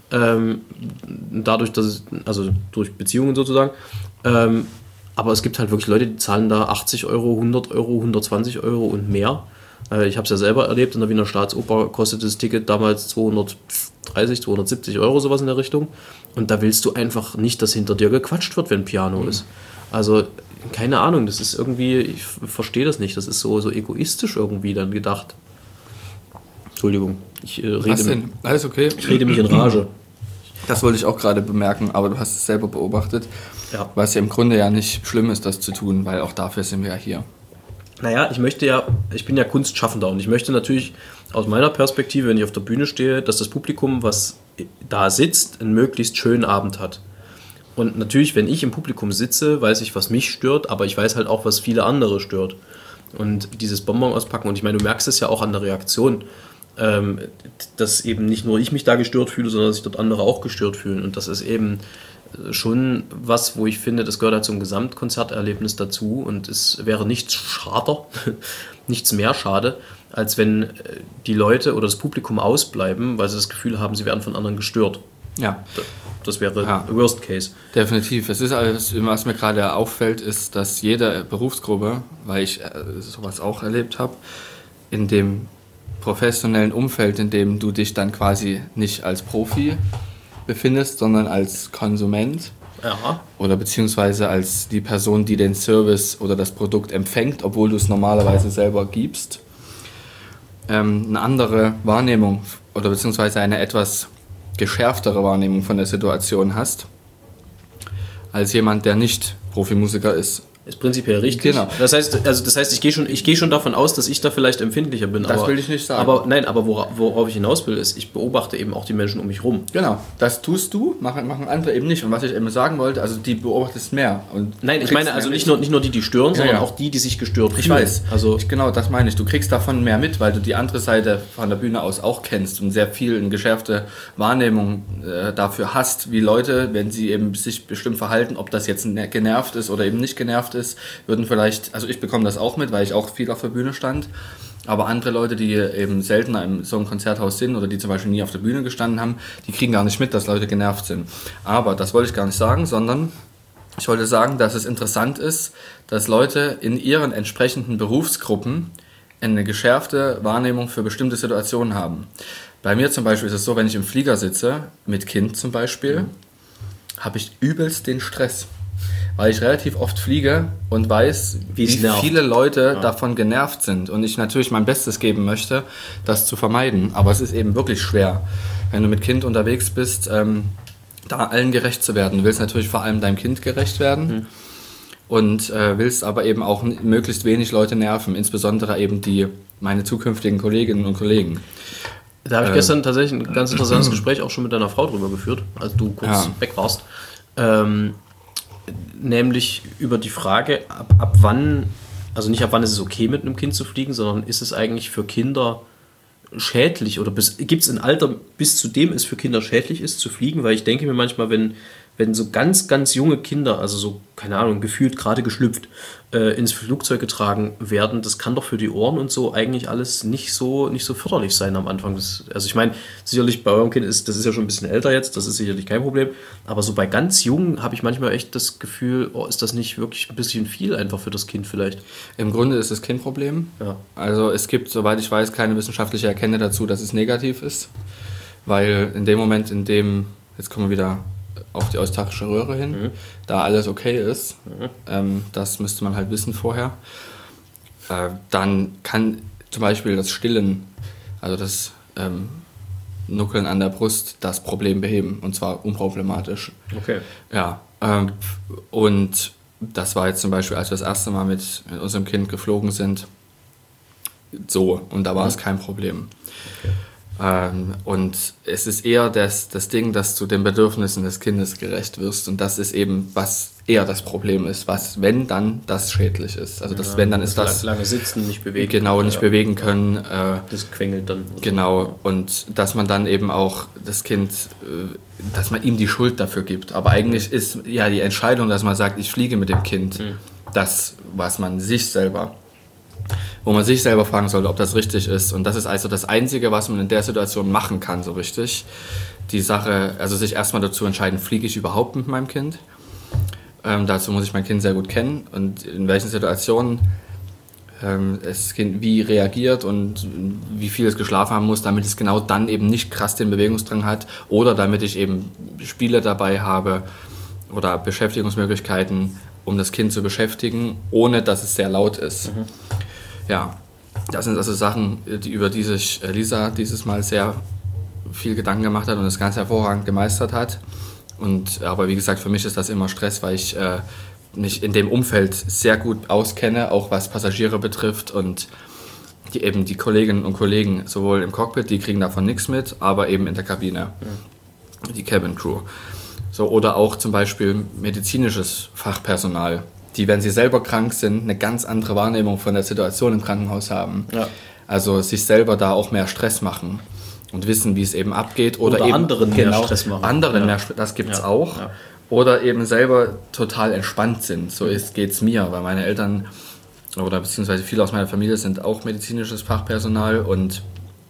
ähm, dadurch, dass es, also durch Beziehungen sozusagen. Ähm, aber es gibt halt wirklich Leute, die zahlen da achtzig Euro, hundert Euro, hundertzwanzig Euro und mehr. Äh, ich habe es ja selber erlebt, in der Wiener Staatsoper kostet das Ticket damals zweihundertdreißig, zweihundertsiebzig Euro, sowas in der Richtung. Und da willst du einfach nicht, dass hinter dir gequatscht wird, wenn Piano mhm. ist. Also, keine Ahnung, das ist irgendwie, ich verstehe das nicht, das ist so, so egoistisch irgendwie dann gedacht. Entschuldigung, ich, äh, rede, Was denn? Alles okay? ich rede mich in Rage. Das wollte ich auch gerade bemerken, aber du hast es selber beobachtet, Ja. was ja im Grunde ja nicht schlimm ist, das zu tun, weil auch dafür sind wir ja hier. Naja, ich möchte ja, ich bin ja Kunstschaffender und ich möchte natürlich aus meiner Perspektive, wenn ich auf der Bühne stehe, dass das Publikum, was da sitzt, einen möglichst schönen Abend hat. Und natürlich, wenn ich im Publikum sitze, weiß ich, was mich stört, aber ich weiß halt auch, was viele andere stört. Und dieses Bonbon auspacken, und ich meine, du merkst es ja auch an der Reaktion, ähm, dass eben nicht nur ich mich da gestört fühle, sondern dass sich dort andere auch gestört fühlen. Und das ist eben schon was, wo ich finde, das gehört halt zum Gesamtkonzerterlebnis dazu und es wäre nichts schader, nichts mehr schade, als wenn die Leute oder das Publikum ausbleiben, weil sie das Gefühl haben, sie werden von anderen gestört. Ja. Das wäre Ja. Worst Case. Definitiv. Es ist alles, was mir gerade auffällt, ist, dass jede Berufsgruppe, weil ich äh, sowas auch erlebt habe, in dem professionellen Umfeld, in dem du dich dann quasi nicht als Profi befindest, sondern als Konsument Ja. oder beziehungsweise als die Person, die den Service oder das Produkt empfängt, obwohl du es normalerweise selber gibst, ähm, eine andere Wahrnehmung oder beziehungsweise eine etwas geschärftere Wahrnehmung von der Situation hast, als jemand, der nicht Profimusiker ist. Ist prinzipiell richtig. Genau. Das heißt, also das heißt, ich gehe schon, ich gehe schon davon aus, dass ich da vielleicht empfindlicher bin. Das aber, will ich nicht sagen. Aber nein, aber wora, worauf ich hinaus will, ist, ich beobachte eben auch die Menschen um mich rum. Genau, das tust du, machen, machen andere eben nicht. Und was ich eben sagen wollte, also die beobachtest mehr. Und Nein, ich kriegst meine also mehr nicht mit. nur, nicht nur die, die stören, sondern ja. auch die, die sich gestört fühlen. Ich weiß, Also ich, genau das meine ich. Du kriegst davon mehr mit, weil du die andere Seite von der Bühne aus auch kennst und sehr viel eine geschärfte Wahrnehmung äh, dafür hast, wie Leute, wenn sie eben sich bestimmt verhalten, ob das jetzt ne- genervt ist oder eben nicht genervt ist, würden vielleicht, also ich bekomme das auch mit, weil ich auch viel auf der Bühne stand, aber andere Leute, die eben seltener in so einem Konzerthaus sind oder die zum Beispiel nie auf der Bühne gestanden haben, die kriegen gar nicht mit, dass Leute genervt sind. Aber das wollte ich gar nicht sagen, sondern ich wollte sagen, dass es interessant ist, dass Leute in ihren entsprechenden Berufsgruppen eine geschärfte Wahrnehmung für bestimmte Situationen haben. Bei mir zum Beispiel ist es so, wenn ich im Flieger sitze, mit Kind zum Beispiel, mhm. habe ich übelst den Stress. Weil ich relativ oft fliege und weiß, wie viele Leute ja. davon genervt sind. Und ich natürlich mein Bestes geben möchte, das zu vermeiden. Aber es ist eben wirklich schwer, wenn du mit Kind unterwegs bist, ähm, da allen gerecht zu werden. Du willst natürlich vor allem deinem Kind gerecht werden mhm. und äh, willst aber eben auch n- möglichst wenig Leute nerven, insbesondere eben die meine zukünftigen Kolleginnen und Kollegen. Da habe ich äh, gestern tatsächlich ein ganz interessantes Gespräch auch schon mit deiner Frau drüber geführt, als du kurz ja. weg warst. Ähm, nämlich über die Frage, ab, ab wann, also nicht ab wann ist es okay mit einem Kind zu fliegen, sondern ist es eigentlich für Kinder schädlich oder gibt es ein Alter, bis zu dem es für Kinder schädlich ist, zu fliegen? Weil ich denke mir manchmal, wenn, wenn so ganz, ganz junge Kinder, also so, keine Ahnung, gefühlt gerade geschlüpft, äh, ins Flugzeug getragen werden, das kann doch für die Ohren und so eigentlich alles nicht so, nicht so förderlich sein am Anfang. Das, also ich meine, sicherlich bei eurem Kind ist, das ist ja schon ein bisschen älter jetzt, das ist sicherlich kein Problem, aber so bei ganz Jungen habe ich manchmal echt das Gefühl, oh, ist das nicht wirklich ein bisschen viel einfach für das Kind vielleicht? Im Grunde ist es kein Problem. Ja. Also es gibt, soweit ich weiß, keine wissenschaftliche Erkenntnis dazu, dass es negativ ist, weil in dem Moment, in dem, jetzt kommen wir wieder auf die eustachische Röhre hin, mhm. da alles okay ist, mhm. ähm, das müsste man halt wissen vorher, äh, dann kann zum Beispiel das Stillen, also das ähm, Nuckeln an der Brust, das Problem beheben, und zwar unproblematisch. Okay. Ja, ähm, und das war jetzt zum Beispiel, als wir das erste Mal mit, mit unserem Kind geflogen sind, so, und da war mhm. es kein Problem. Okay. Ähm, und es ist eher das, das Ding, dass du den Bedürfnissen des Kindes gerecht wirst, und das ist eben, was eher das Problem ist, was, wenn dann, das schädlich ist. Also das, ja, wenn dann ist das... Lange sitzen, nicht bewegen. Genau, nicht ja. bewegen können. Äh, das quengelt dann. Genau, und dass man dann eben auch das Kind, äh, dass man ihm die Schuld dafür gibt. Aber eigentlich mhm. ist ja die Entscheidung, dass man sagt, ich fliege mit dem Kind, mhm. das, was man sich selber... wo man sich selber fragen sollte, ob das richtig ist. Und das ist also das Einzige, was man in der Situation machen kann, so richtig, die Sache, also sich erstmal dazu entscheiden, fliege ich überhaupt mit meinem Kind? Ähm, dazu muss ich mein Kind sehr gut kennen und in welchen Situationen ähm, das Kind wie reagiert und wie viel es geschlafen haben muss, damit es genau dann eben nicht krass den Bewegungsdrang hat oder damit ich eben Spiele dabei habe oder Beschäftigungsmöglichkeiten, um das Kind zu beschäftigen, ohne dass es sehr laut ist. Mhm. Ja, das sind also Sachen, die, über die sich Lisa dieses Mal sehr viel Gedanken gemacht hat und das ganz hervorragend gemeistert hat. Und, aber wie gesagt, für mich ist das immer Stress, weil ich äh, mich in dem Umfeld sehr gut auskenne, auch was Passagiere betrifft und die, eben die Kolleginnen und Kollegen sowohl im Cockpit, die kriegen davon nichts mit, aber eben in der Kabine, ja. Die Cabin Crew. So, oder auch zum Beispiel medizinisches Fachpersonal, die, wenn sie selber krank sind, eine ganz andere Wahrnehmung von der Situation im Krankenhaus haben. Ja. Also sich selber da auch mehr Stress machen und wissen, wie es eben abgeht. Oder, oder eben anderen genau, mehr Stress machen. Anderen ja. mehr Stress, das gibt es ja. auch. Ja. Oder eben selber total entspannt sind. So geht es mir, weil meine Eltern oder beziehungsweise viele aus meiner Familie sind auch medizinisches Fachpersonal und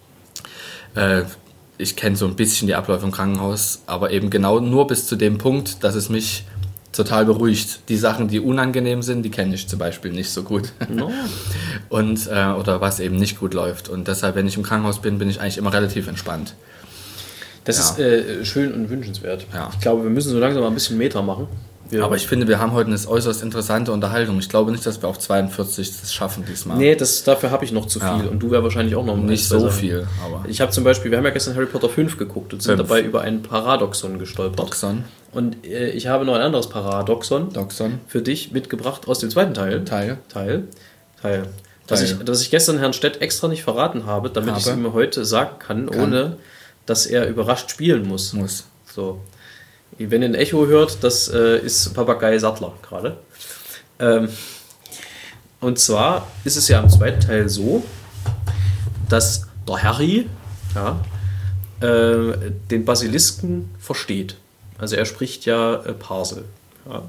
äh, ich kenne so ein bisschen die Abläufe im Krankenhaus, aber eben genau nur bis zu dem Punkt, dass es mich total beruhigt. Die Sachen, die unangenehm sind, die kenne ich zum Beispiel nicht so gut. No. Und, äh, oder was eben nicht gut läuft. Und deshalb, wenn ich im Krankenhaus bin, bin ich eigentlich immer relativ entspannt. Das ja. ist äh, schön und wünschenswert. Ja. Ich glaube, wir müssen so langsam mal ein bisschen Meter machen. Wir Aber ich finde, wir haben heute eine äußerst interessante Unterhaltung. Ich glaube nicht, dass wir auf zweiundvierzig das schaffen diesmal. Nee, das, dafür habe ich noch zu viel. Ja. Und du wär wahrscheinlich auch noch nicht so besser. viel. Aber ich habe zum Beispiel, wir haben ja gestern Harry Potter fünf geguckt und sind fünf. dabei über ein Paradoxon gestolpert. Doxon. Und äh, ich habe noch ein anderes Paradoxon Doxon. für dich mitgebracht aus dem zweiten Teil. Teil. Teil. Teil. Dass, Teil. Ich, dass ich gestern Herrn Stett extra nicht verraten habe, damit habe. ich es ihm heute sagen kann, kann, ohne dass er überrascht spielen muss. Muss. So. Wenn ihr ein Echo hört, das äh, ist Papagei Sattler gerade. Ähm, und zwar ist es ja im zweiten Teil so, dass der Harry ja, äh, den Basilisken versteht. Also er spricht ja äh, Parsel. Ja.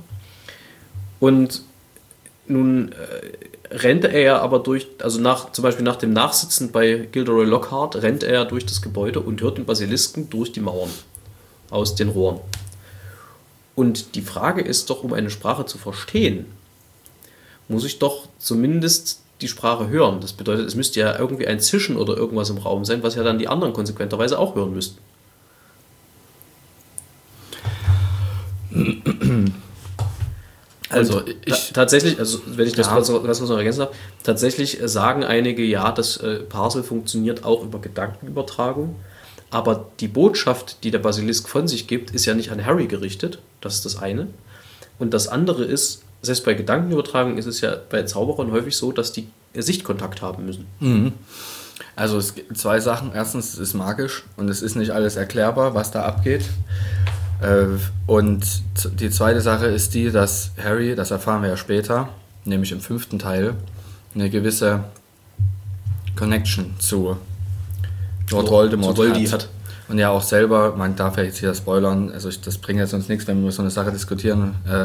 Und nun äh, rennt er ja aber durch, also nach, zum Beispiel nach dem Nachsitzen bei Gilderoy Lockhart, rennt er durch das Gebäude und hört den Basilisken durch die Mauern aus den Rohren. Und die Frage ist doch, um eine Sprache zu verstehen, muss ich doch zumindest die Sprache hören. Das bedeutet, es müsste ja irgendwie ein Zischen oder irgendwas im Raum sein, was ja dann die anderen konsequenterweise auch hören müssten. Also ich, tatsächlich, also wenn ich das ja. was noch ergänzen darf, tatsächlich sagen einige, ja, das äh, Parsel funktioniert auch über Gedankenübertragung. Aber die Botschaft, die der Basilisk von sich gibt, ist ja nicht an Harry gerichtet. Das ist das eine. Und das andere ist, selbst bei Gedankenübertragung ist es ja bei Zauberern häufig so, dass die Sichtkontakt haben müssen. Mhm. Also es gibt zwei Sachen. Erstens, es ist magisch und es ist nicht alles erklärbar, was da abgeht. Und die zweite Sache ist die, dass Harry, das erfahren wir ja später, nämlich im fünften Teil, eine gewisse Connection zu Lord so, Voldemort hat. hat. Und ja auch selber, man darf ja jetzt hier spoilern, also ich, das bringt jetzt uns nichts, wenn wir über so eine Sache diskutieren, äh,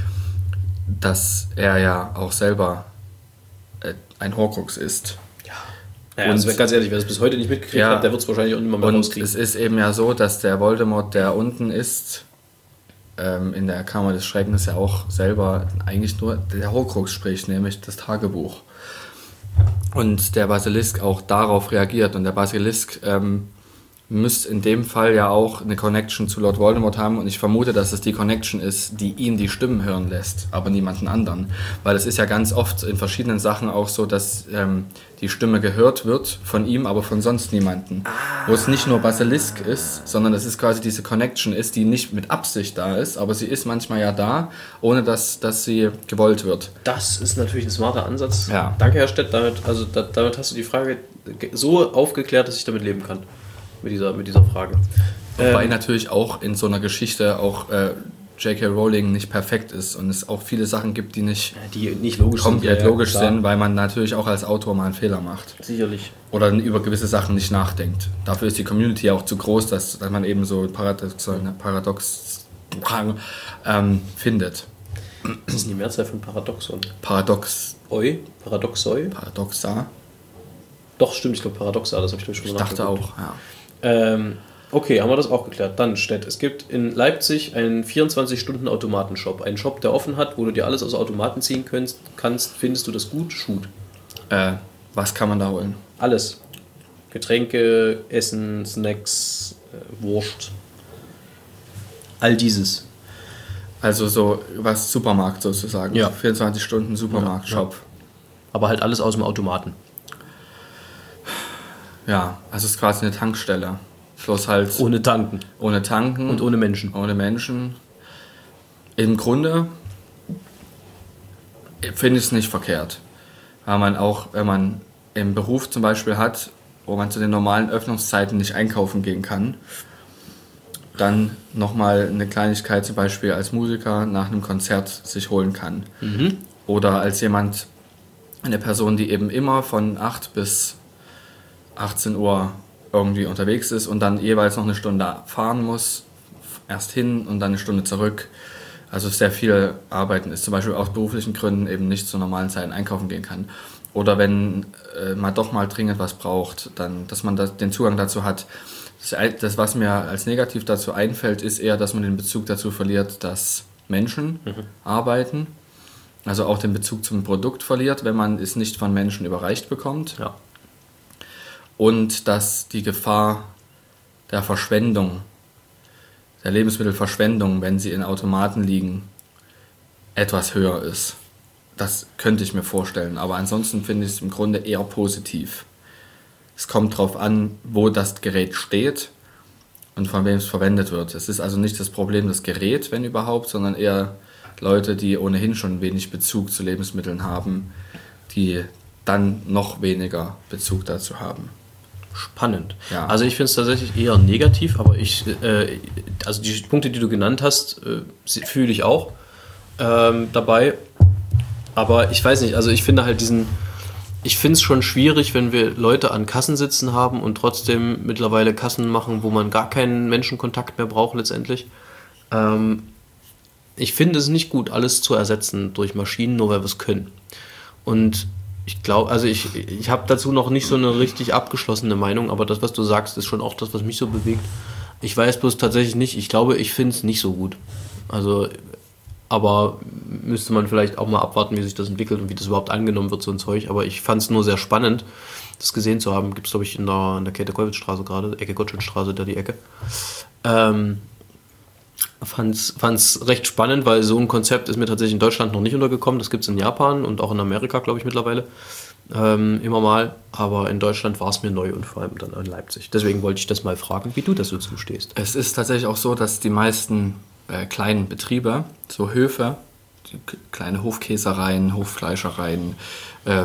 dass er ja auch selber äh, ein Horcrux ist. Ja. Naja, und also ganz ehrlich, wer es bis heute nicht mitgekriegt ja, hat, der wird es wahrscheinlich auch nicht mehr, mehr rauskriegen. Und es ist eben ja so, dass der Voldemort, der unten ist, ähm, in der Kammer des Schreckens ja auch selber eigentlich nur der Horcrux spricht, nämlich das Tagebuch. Und der Basilisk auch darauf reagiert. Und der Basilisk ähm, müsste in dem Fall ja auch eine Connection zu Lord Voldemort haben. Und ich vermute, dass es die Connection ist, die ihn die Stimmen hören lässt, aber niemanden anderen. Weil es ist ja ganz oft in verschiedenen Sachen auch so, dass ähm, die Stimme gehört wird von ihm, aber von sonst niemanden. Ah. Wo es nicht nur Basilisk ist, sondern es ist quasi diese Connection ist, die nicht mit Absicht da ist, aber sie ist manchmal ja da, ohne dass, dass sie gewollt wird. Das ist natürlich ein smarter Ansatz. Ja. Danke, Herr Stett. Damit, also, da, damit hast du die Frage so aufgeklärt, dass ich damit leben kann. Mit dieser, mit dieser Frage. Wobei ähm, natürlich auch in so einer Geschichte auch äh, J K Rowling nicht perfekt ist und es auch viele Sachen gibt, die nicht, die nicht logisch komplett sind, ja, logisch ja, sind, weil man natürlich auch als Autor mal einen Fehler macht. Sicherlich. Oder über gewisse Sachen nicht nachdenkt. Dafür ist die Community ja auch zu groß, dass, dass man eben so Paradox, Paradox ähm, findet. Das ist die Mehrzahl von Paradoxon. Paradox. Oi? Paradoxoi? Paradoxa. Doch, stimmt, ich glaube Paradoxa, das habe ich glaube ich schon Ich dachte auch, ja. Ähm, Okay, haben wir das auch geklärt. Dann steht, es gibt in Leipzig einen vierundzwanzig-Stunden-Automatenshop. Einen Shop, der offen hat, wo du dir alles aus Automaten ziehen kannst. kannst. Findest du das gut? Shoot. Äh, was kann man da holen? Alles. Getränke, Essen, Snacks, äh, Wurst. All dieses. Also so was Supermarkt sozusagen. Ja. vierundzwanzig Stunden Supermarkt-Shop. Ja. Aber halt alles aus dem Automaten. Ja, also es ist quasi eine Tankstelle. Bloß halt Ohne Tanken. ohne Tanken. Und ohne Menschen. Ohne Menschen. Im Grunde finde ich es nicht verkehrt. Weil man auch, wenn man im Beruf zum Beispiel hat, wo man zu den normalen Öffnungszeiten nicht einkaufen gehen kann, dann nochmal eine Kleinigkeit zum Beispiel als Musiker nach einem Konzert sich holen kann. Mhm. Oder als jemand, eine Person, die eben immer von acht bis achtzehn Uhr irgendwie unterwegs ist und dann jeweils noch eine Stunde fahren muss, erst hin und dann eine Stunde zurück. Also sehr viel arbeiten ist, zum Beispiel aus beruflichen Gründen eben nicht zu normalen Zeiten einkaufen gehen kann. Oder wenn äh, man doch mal dringend was braucht, dann, dass man das, den Zugang dazu hat. Das, das, was mir als negativ dazu einfällt, ist eher, dass man den Bezug dazu verliert, dass Menschen mhm. arbeiten. Also auch den Bezug zum Produkt verliert, wenn man es nicht von Menschen überreicht bekommt. Ja. Und dass die Gefahr der Verschwendung, der Lebensmittelverschwendung, wenn sie in Automaten liegen, etwas höher ist. Das könnte ich mir vorstellen, aber ansonsten finde ich es im Grunde eher positiv. Es kommt darauf an, wo das Gerät steht und von wem es verwendet wird. Es ist also nicht das Problem das Gerät, wenn überhaupt, sondern eher Leute, die ohnehin schon wenig Bezug zu Lebensmitteln haben, die dann noch weniger Bezug dazu haben. Spannend. Ja. Also ich finde es tatsächlich eher negativ, aber ich, äh, also die Punkte, die du genannt hast, äh, fühle ich auch ähm, dabei. Aber ich weiß nicht, also ich finde halt diesen, ich finde es schon schwierig, wenn wir Leute an Kassen sitzen haben und trotzdem mittlerweile Kassen machen, wo man gar keinen Menschenkontakt mehr braucht letztendlich. Ähm, ich finde es nicht gut, alles zu ersetzen durch Maschinen, nur weil wir es können. Und ich glaube, also ich, ich habe dazu noch nicht so eine richtig abgeschlossene Meinung, aber das, was du sagst, ist schon auch das, was mich so bewegt. Ich weiß bloß tatsächlich nicht, ich glaube, ich finde es nicht so gut. Also, aber müsste man vielleicht auch mal abwarten, wie sich das entwickelt und wie das überhaupt angenommen wird, so ein Zeug. Aber ich fand es nur sehr spannend, das gesehen zu haben. Gibt es, glaube ich, in der, in der Käthe-Kollwitz-Straße gerade, Ecke Gottschedstraße, da die Ecke. Ähm, fand's, fand's recht spannend, weil so ein Konzept ist mir tatsächlich in Deutschland noch nicht untergekommen. Das gibt es in Japan und auch in Amerika, glaube ich, mittlerweile. Ähm, immer mal. Aber in Deutschland war es mir neu und vor allem dann in Leipzig. Deswegen wollte ich das mal fragen, wie du das so zustehst. Es ist tatsächlich auch so, dass die meisten äh, kleinen Betriebe, so Höfe, die kleine Hofkäsereien, Hoffleischereien, äh,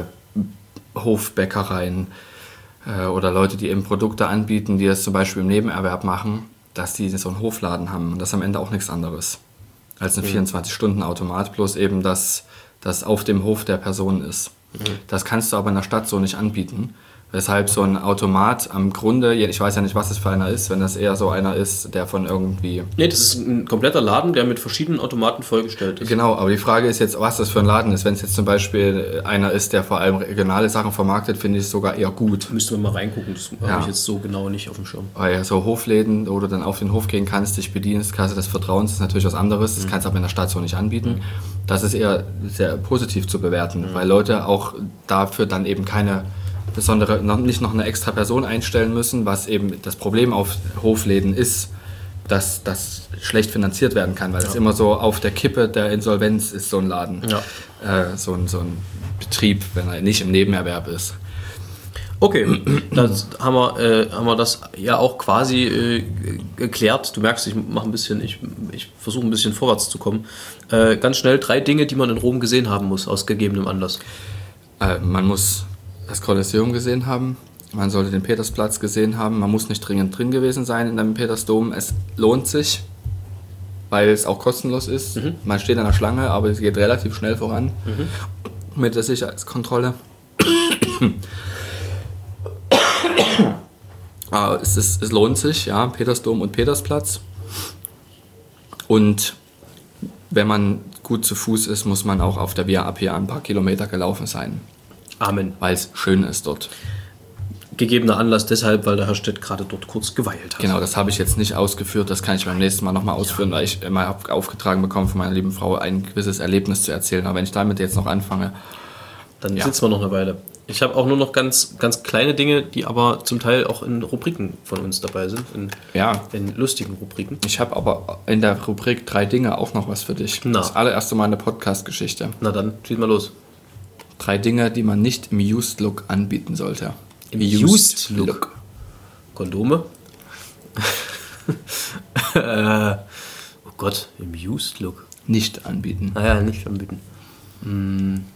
Hofbäckereien äh, oder Leute, die eben Produkte anbieten, die das zum Beispiel im Nebenerwerb machen, dass die so einen Hofladen haben und das ist am Ende auch nichts anderes als ein mhm. vierundzwanzig-Stunden-Automat, bloß eben, dass das auf dem Hof der Person ist. Mhm. Das kannst du aber in der Stadt so nicht anbieten, weshalb so ein Automat am Grunde, ich weiß ja nicht, was das für einer ist, wenn das eher so einer ist, der von irgendwie... Nee, das ist ein kompletter Laden, der mit verschiedenen Automaten vollgestellt ist. Genau, aber die Frage ist jetzt, was das für ein Laden ist. Wenn es jetzt zum Beispiel einer ist, der vor allem regionale Sachen vermarktet, finde ich es sogar eher gut. Müsste man mal reingucken, das ja. habe ich jetzt so genau nicht auf dem Schirm. Weil so Hofläden, wo du dann auf den Hof gehen kannst, dich bedienst, Kasse des Vertrauens, ist natürlich was anderes. Das mhm. kannst du aber in der Stadt so nicht anbieten. Mhm. Das ist eher sehr positiv zu bewerten, mhm. weil Leute auch dafür dann eben keine... besondere, noch, nicht noch eine extra Person einstellen müssen, was eben das Problem auf Hofläden ist, dass das schlecht finanziert werden kann, weil es ja. immer so auf der Kippe der Insolvenz ist, so ein Laden, ja. äh, so, ein, so ein Betrieb, wenn er nicht im Nebenerwerb ist. Okay, das haben wir, äh, haben wir das ja auch quasi äh, geklärt. Du merkst, ich mache ein bisschen, ich, ich versuche ein bisschen vorwärts zu kommen. Äh, ganz schnell drei Dinge, die man in Rom gesehen haben muss, aus gegebenem Anlass. Äh, man muss das Kolosseum gesehen haben, man sollte den Petersplatz gesehen haben, man muss nicht dringend drin gewesen sein in einem Petersdom, es lohnt sich, weil es auch kostenlos ist, mhm. man steht an der Schlange, aber es geht relativ schnell voran mhm. mit der Sicherheitskontrolle. aber es, ist, es lohnt sich, ja, Petersdom und Petersplatz, und wenn man gut zu Fuß ist, muss man auch auf der Via Appia ein paar Kilometer gelaufen sein. Amen. Weil es schön ist dort. gegebener Anlass deshalb, weil der Herr Stett gerade dort kurz geweilt hat. Genau, das habe ich jetzt nicht ausgeführt, das kann ich beim nächsten Mal nochmal ausführen, ja. weil ich immer hab aufgetragen bekommen von meiner lieben Frau, ein gewisses Erlebnis zu erzählen. Aber wenn ich damit jetzt noch anfange... Dann ja. sitzen wir noch eine Weile. Ich habe auch nur noch ganz, ganz kleine Dinge, die aber zum Teil auch in Rubriken von uns dabei sind, in, ja. in lustigen Rubriken. Ich habe aber in der Rubrik drei Dinge auch noch was für dich. Na. Das allererste Mal eine Podcast-Geschichte. Na dann, schieß mal los. Drei Dinge, die man nicht im Used Look anbieten sollte. Im Used Look? Look. Kondome? äh, oh Gott, im Used Look. Nicht anbieten. Naja, nicht anbieten. Hm.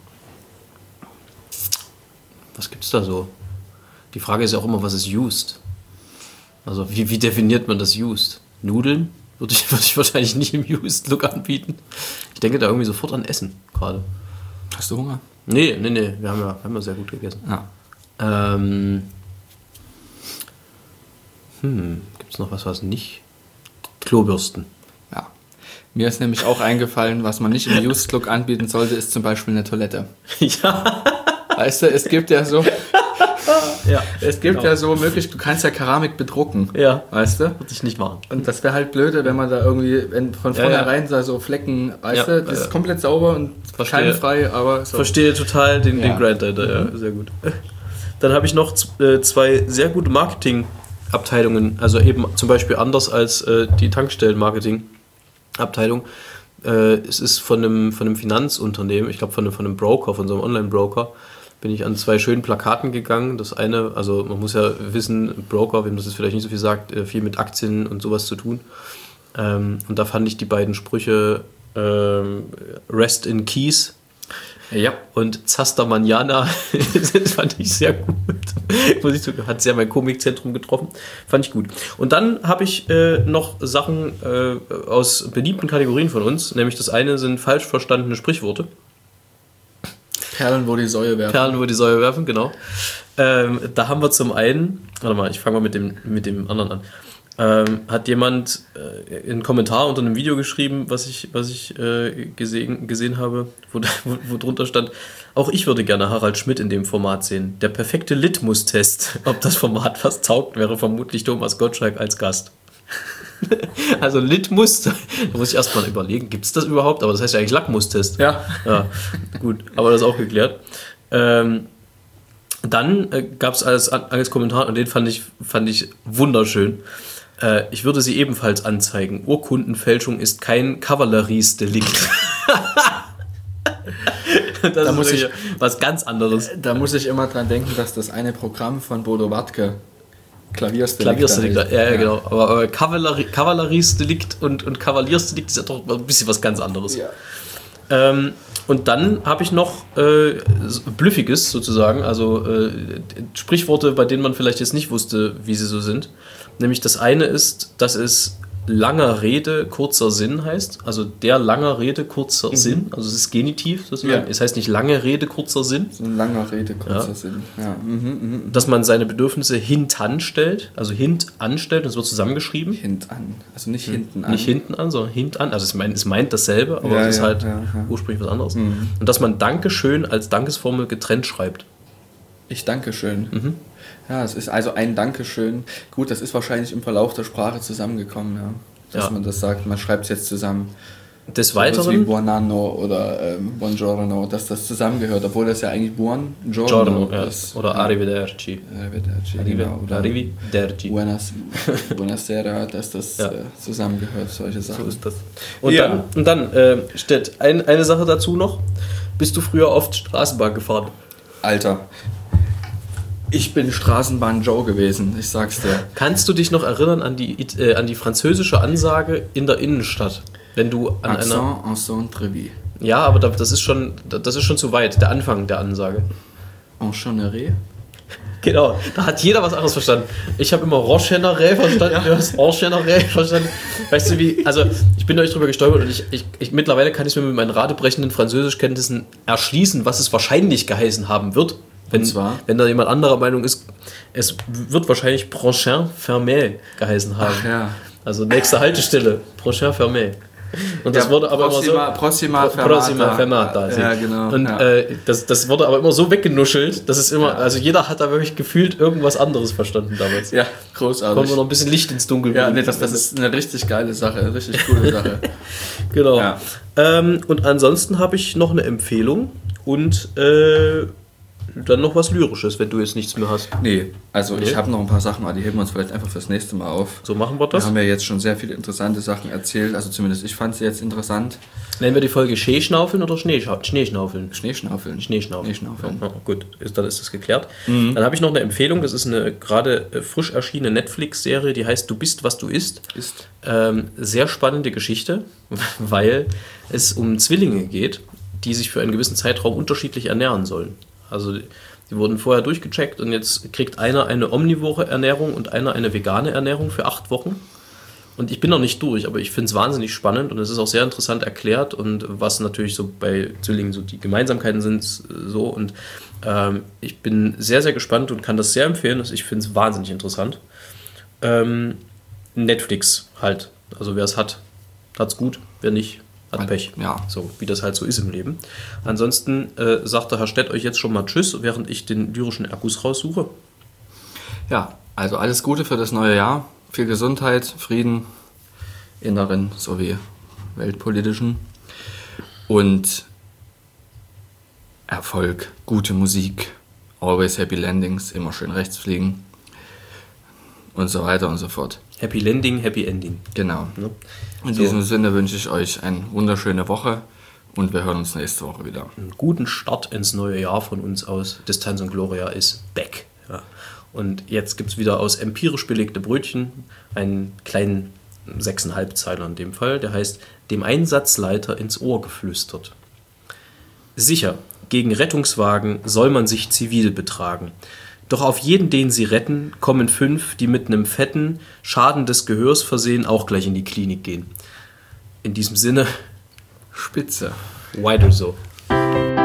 Was gibt's da so? Die Frage ist ja auch immer, was ist used? Also wie, wie definiert man das used? Nudeln? Würde ich, würde ich wahrscheinlich nicht im used Look anbieten. Ich denke da irgendwie sofort an Essen gerade. Hast du Hunger? Nee, nee, nee, wir haben ja, wir haben ja sehr gut gegessen. Ja. Ähm, hm, gibt's noch was, was nicht? Klobürsten. Ja. Mir ist nämlich auch eingefallen, was man nicht im Used Look anbieten sollte, ist zum Beispiel eine Toilette. Ja. Weißt du, es gibt ja so, ja, es gibt genau. ja so möglich, du kannst ja Keramik bedrucken, ja. weißt du? Würde ich nicht machen. Und das wäre halt blöde, wenn man da irgendwie wenn von vornherein ja, ja. so Flecken, weißt ja, du, das ja. ist komplett sauber und keimfrei, aber so. Verstehe total den, ja. den Grind dahinter, ja, sehr gut. Dann habe ich noch z- zwei sehr gute Marketingabteilungen, also eben zum Beispiel anders als äh, die Tankstellen-Marketing-Abteilung. Äh, es ist von einem, von einem Finanzunternehmen, ich glaube von einem, von einem Broker, von so einem Online-Broker, bin ich an zwei schönen Plakaten gegangen. Das eine, also man muss ja wissen, Broker, wem das jetzt vielleicht nicht so viel sagt, viel mit Aktien und sowas zu tun. Ähm, und da fand ich die beiden Sprüche ähm, Rest in Keys ja. und Zasta Manana, das fand ich sehr gut. Muss ich sagen, hat sehr mein Komikzentrum getroffen. Fand ich gut. Und dann habe ich äh, noch Sachen äh, aus beliebten Kategorien von uns, nämlich das eine sind falsch verstandene Sprichworte. Perlen, wo die Säue werfen. Perlen, wo die Säue werfen, genau. Ähm, da haben wir zum einen, warte mal, ich fange mal mit dem, mit dem anderen an. Ähm, hat jemand äh, einen Kommentar unter einem Video geschrieben, was ich, was ich äh, gesehen, gesehen habe, wo, wo, wo drunter stand, auch ich würde gerne Harald Schmidt in dem Format sehen. Der perfekte Litmus-Test. Ob das Format was taugt, wäre vermutlich Thomas Gottschalk als Gast. Also Litmus, da muss ich erstmal überlegen, gibt es das überhaupt? Aber das heißt ja eigentlich Lackmustest. Ja. Ja, gut, aber das ist auch geklärt. Ähm, dann äh, gab es als, als Kommentar, und den fand ich, fand ich wunderschön. Äh, ich würde sie ebenfalls anzeigen. Urkundenfälschung ist kein Kavalleriesdelikt. Das da ist muss ich, was ganz anderes. Da muss ich immer dran denken, dass das eine Programm von Bodo Wartke Klaviersdelikt. Klaviersdelikt, ja, ja, ja, genau. Aber, aber Kavallerie, Kavalleriesdelikt und, und Kavaliersdelikt ist ja doch ein bisschen was ganz anderes. Ja. Ähm, und dann habe ich noch äh, Blüffiges sozusagen, also äh, Sprichworte, bei denen man vielleicht jetzt nicht wusste, wie sie so sind. Nämlich das eine ist, dass es langer Rede, kurzer Sinn heißt. Also der langer Rede, kurzer mhm. Sinn. Also es ist Genitiv sozusagen. Ja. Es heißt nicht lange Rede, kurzer Sinn. So ein langer Rede, kurzer ja. Sinn. Ja. Mhm, mh. Dass man seine Bedürfnisse hintan stellt. Also hint anstellt. Und es wird zusammengeschrieben. Hintan. Also nicht hinten an. Nicht hinten an, sondern hintan. Also es meint, es meint dasselbe, aber ja, es ist ja, halt ja, ja. ursprünglich was anderes. Mhm. Und dass man Dankeschön als Dankesformel getrennt schreibt. Ich Dankeschön. Mhm. Ja, es ist also ein Dankeschön. Gut, das ist wahrscheinlich im Verlauf der Sprache zusammengekommen, ja. Dass ja. man das sagt, man schreibt es jetzt zusammen. Des so Weiteren. Wie Buonanno oder ähm, Buongiorno, dass das zusammengehört, obwohl das ja eigentlich Buongiorno ja. ist. Oder ja. Arrivederci. Arrivederci, Arrive, genau. Oder Arrivederci. Buenas, Buonasera, dass das ja. äh, zusammengehört, solche Sachen. So ist das. Und ja. dann, und dann äh, Stett, ein, eine Sache dazu noch. Bist du früher oft Straßenbahn gefahren? Alter. Ich bin Straßenbahn Joe gewesen, ich sag's dir. Kannst du dich noch erinnern an die, äh, an die französische Ansage in der Innenstadt? Wenn du an Accent, einer... Accent, Trevis. Ja, aber das ist, schon, das ist schon zu weit, der Anfang der Ansage. Enchaînerie? Genau, da hat jeder was anderes verstanden. Ich habe immer Enchaînerie verstanden, ja. Du hast Enchaînerie verstanden. Weißt du wie, also ich bin euch drüber gestolpert und ich, ich, ich mittlerweile kann ich mir mit meinen radebrechenden Französischkenntnissen erschließen, was es wahrscheinlich geheißen haben wird. Wenn, wenn da jemand anderer Meinung ist, es wird wahrscheinlich Prochain Fermé geheißen haben. Ach ja. Also nächste Haltestelle, Prochain Fermé. Und das ja, wurde aber Proxima, immer so... Proxima Fermata. Proxima Fermata. Ja, genau. Und ja. äh, das, das wurde aber immer so weggenuschelt, dass es immer... Ja. Also jeder hat da wirklich gefühlt irgendwas anderes verstanden damals. Ja, großartig. Konnten wir noch ein bisschen Licht ins Dunkel bringen. Ja, nee, das, das ist eine richtig geile Sache, eine richtig coole Sache. Genau. Ja. Ähm, und ansonsten habe ich noch eine Empfehlung und... Äh, dann noch was Lyrisches, wenn du jetzt nichts mehr hast. Nee, also nee. ich habe noch ein paar Sachen, aber die heben wir uns vielleicht einfach fürs nächste Mal auf. So machen wir das. Wir haben ja jetzt schon sehr viele interessante Sachen erzählt, also zumindest ich fand sie jetzt interessant. Nennen wir die Folge Schneeschnaufeln oder Schneescha- Schneeschnaufeln? Schneeschnaufeln. Schneeschnaufeln. Schneeschnaufeln. Oh, gut, ist, dann ist das geklärt. Mhm. Dann habe ich noch eine Empfehlung, das ist eine gerade frisch erschienene Netflix-Serie, die heißt Du bist, was du isst. Ist. Ähm, sehr spannende Geschichte, weil es um Zwillinge geht, die sich für einen gewissen Zeitraum unterschiedlich ernähren sollen. Also die wurden vorher durchgecheckt und jetzt kriegt einer eine omnivore Ernährung und einer eine vegane Ernährung für acht Wochen. Und ich bin noch nicht durch, aber ich finde es wahnsinnig spannend und es ist auch sehr interessant erklärt und was natürlich so bei Zwillingen so die Gemeinsamkeiten sind so und ähm, ich bin sehr, sehr gespannt und kann das sehr empfehlen. Ich finde es wahnsinnig interessant. Ähm, Netflix halt. Also wer es hat, hat's gut. Wer nicht, hat Pech. Ja. So, wie das halt so ist im Leben. Ansonsten äh, sagt der Herr Stett euch jetzt schon mal Tschüss, während ich den lyrischen Erguss raussuche. Ja, also alles Gute für das neue Jahr. Viel Gesundheit, Frieden, inneren sowie weltpolitischen und Erfolg, gute Musik, always happy landings, immer schön rechts fliegen und so weiter und so fort. Happy Landing, Happy Ending. Genau. Ne? In so. diesem Sinne wünsche ich euch eine wunderschöne Woche und wir hören uns nächste Woche wieder. Einen guten Start ins neue Jahr von uns aus. Distanz und Gloria ist back. Ja. Und jetzt gibt es wieder aus empirisch belegte Brötchen einen kleinen sechseinhalb Zeiler in dem Fall, der heißt, dem Einsatzleiter ins Ohr geflüstert. Sicher, gegen Rettungswagen soll man sich zivil betragen. Doch auf jeden, den sie retten, kommen fünf, die mit einem fetten Schaden des Gehörs versehen auch gleich in die Klinik gehen. In diesem Sinne, Spitze. weiter so.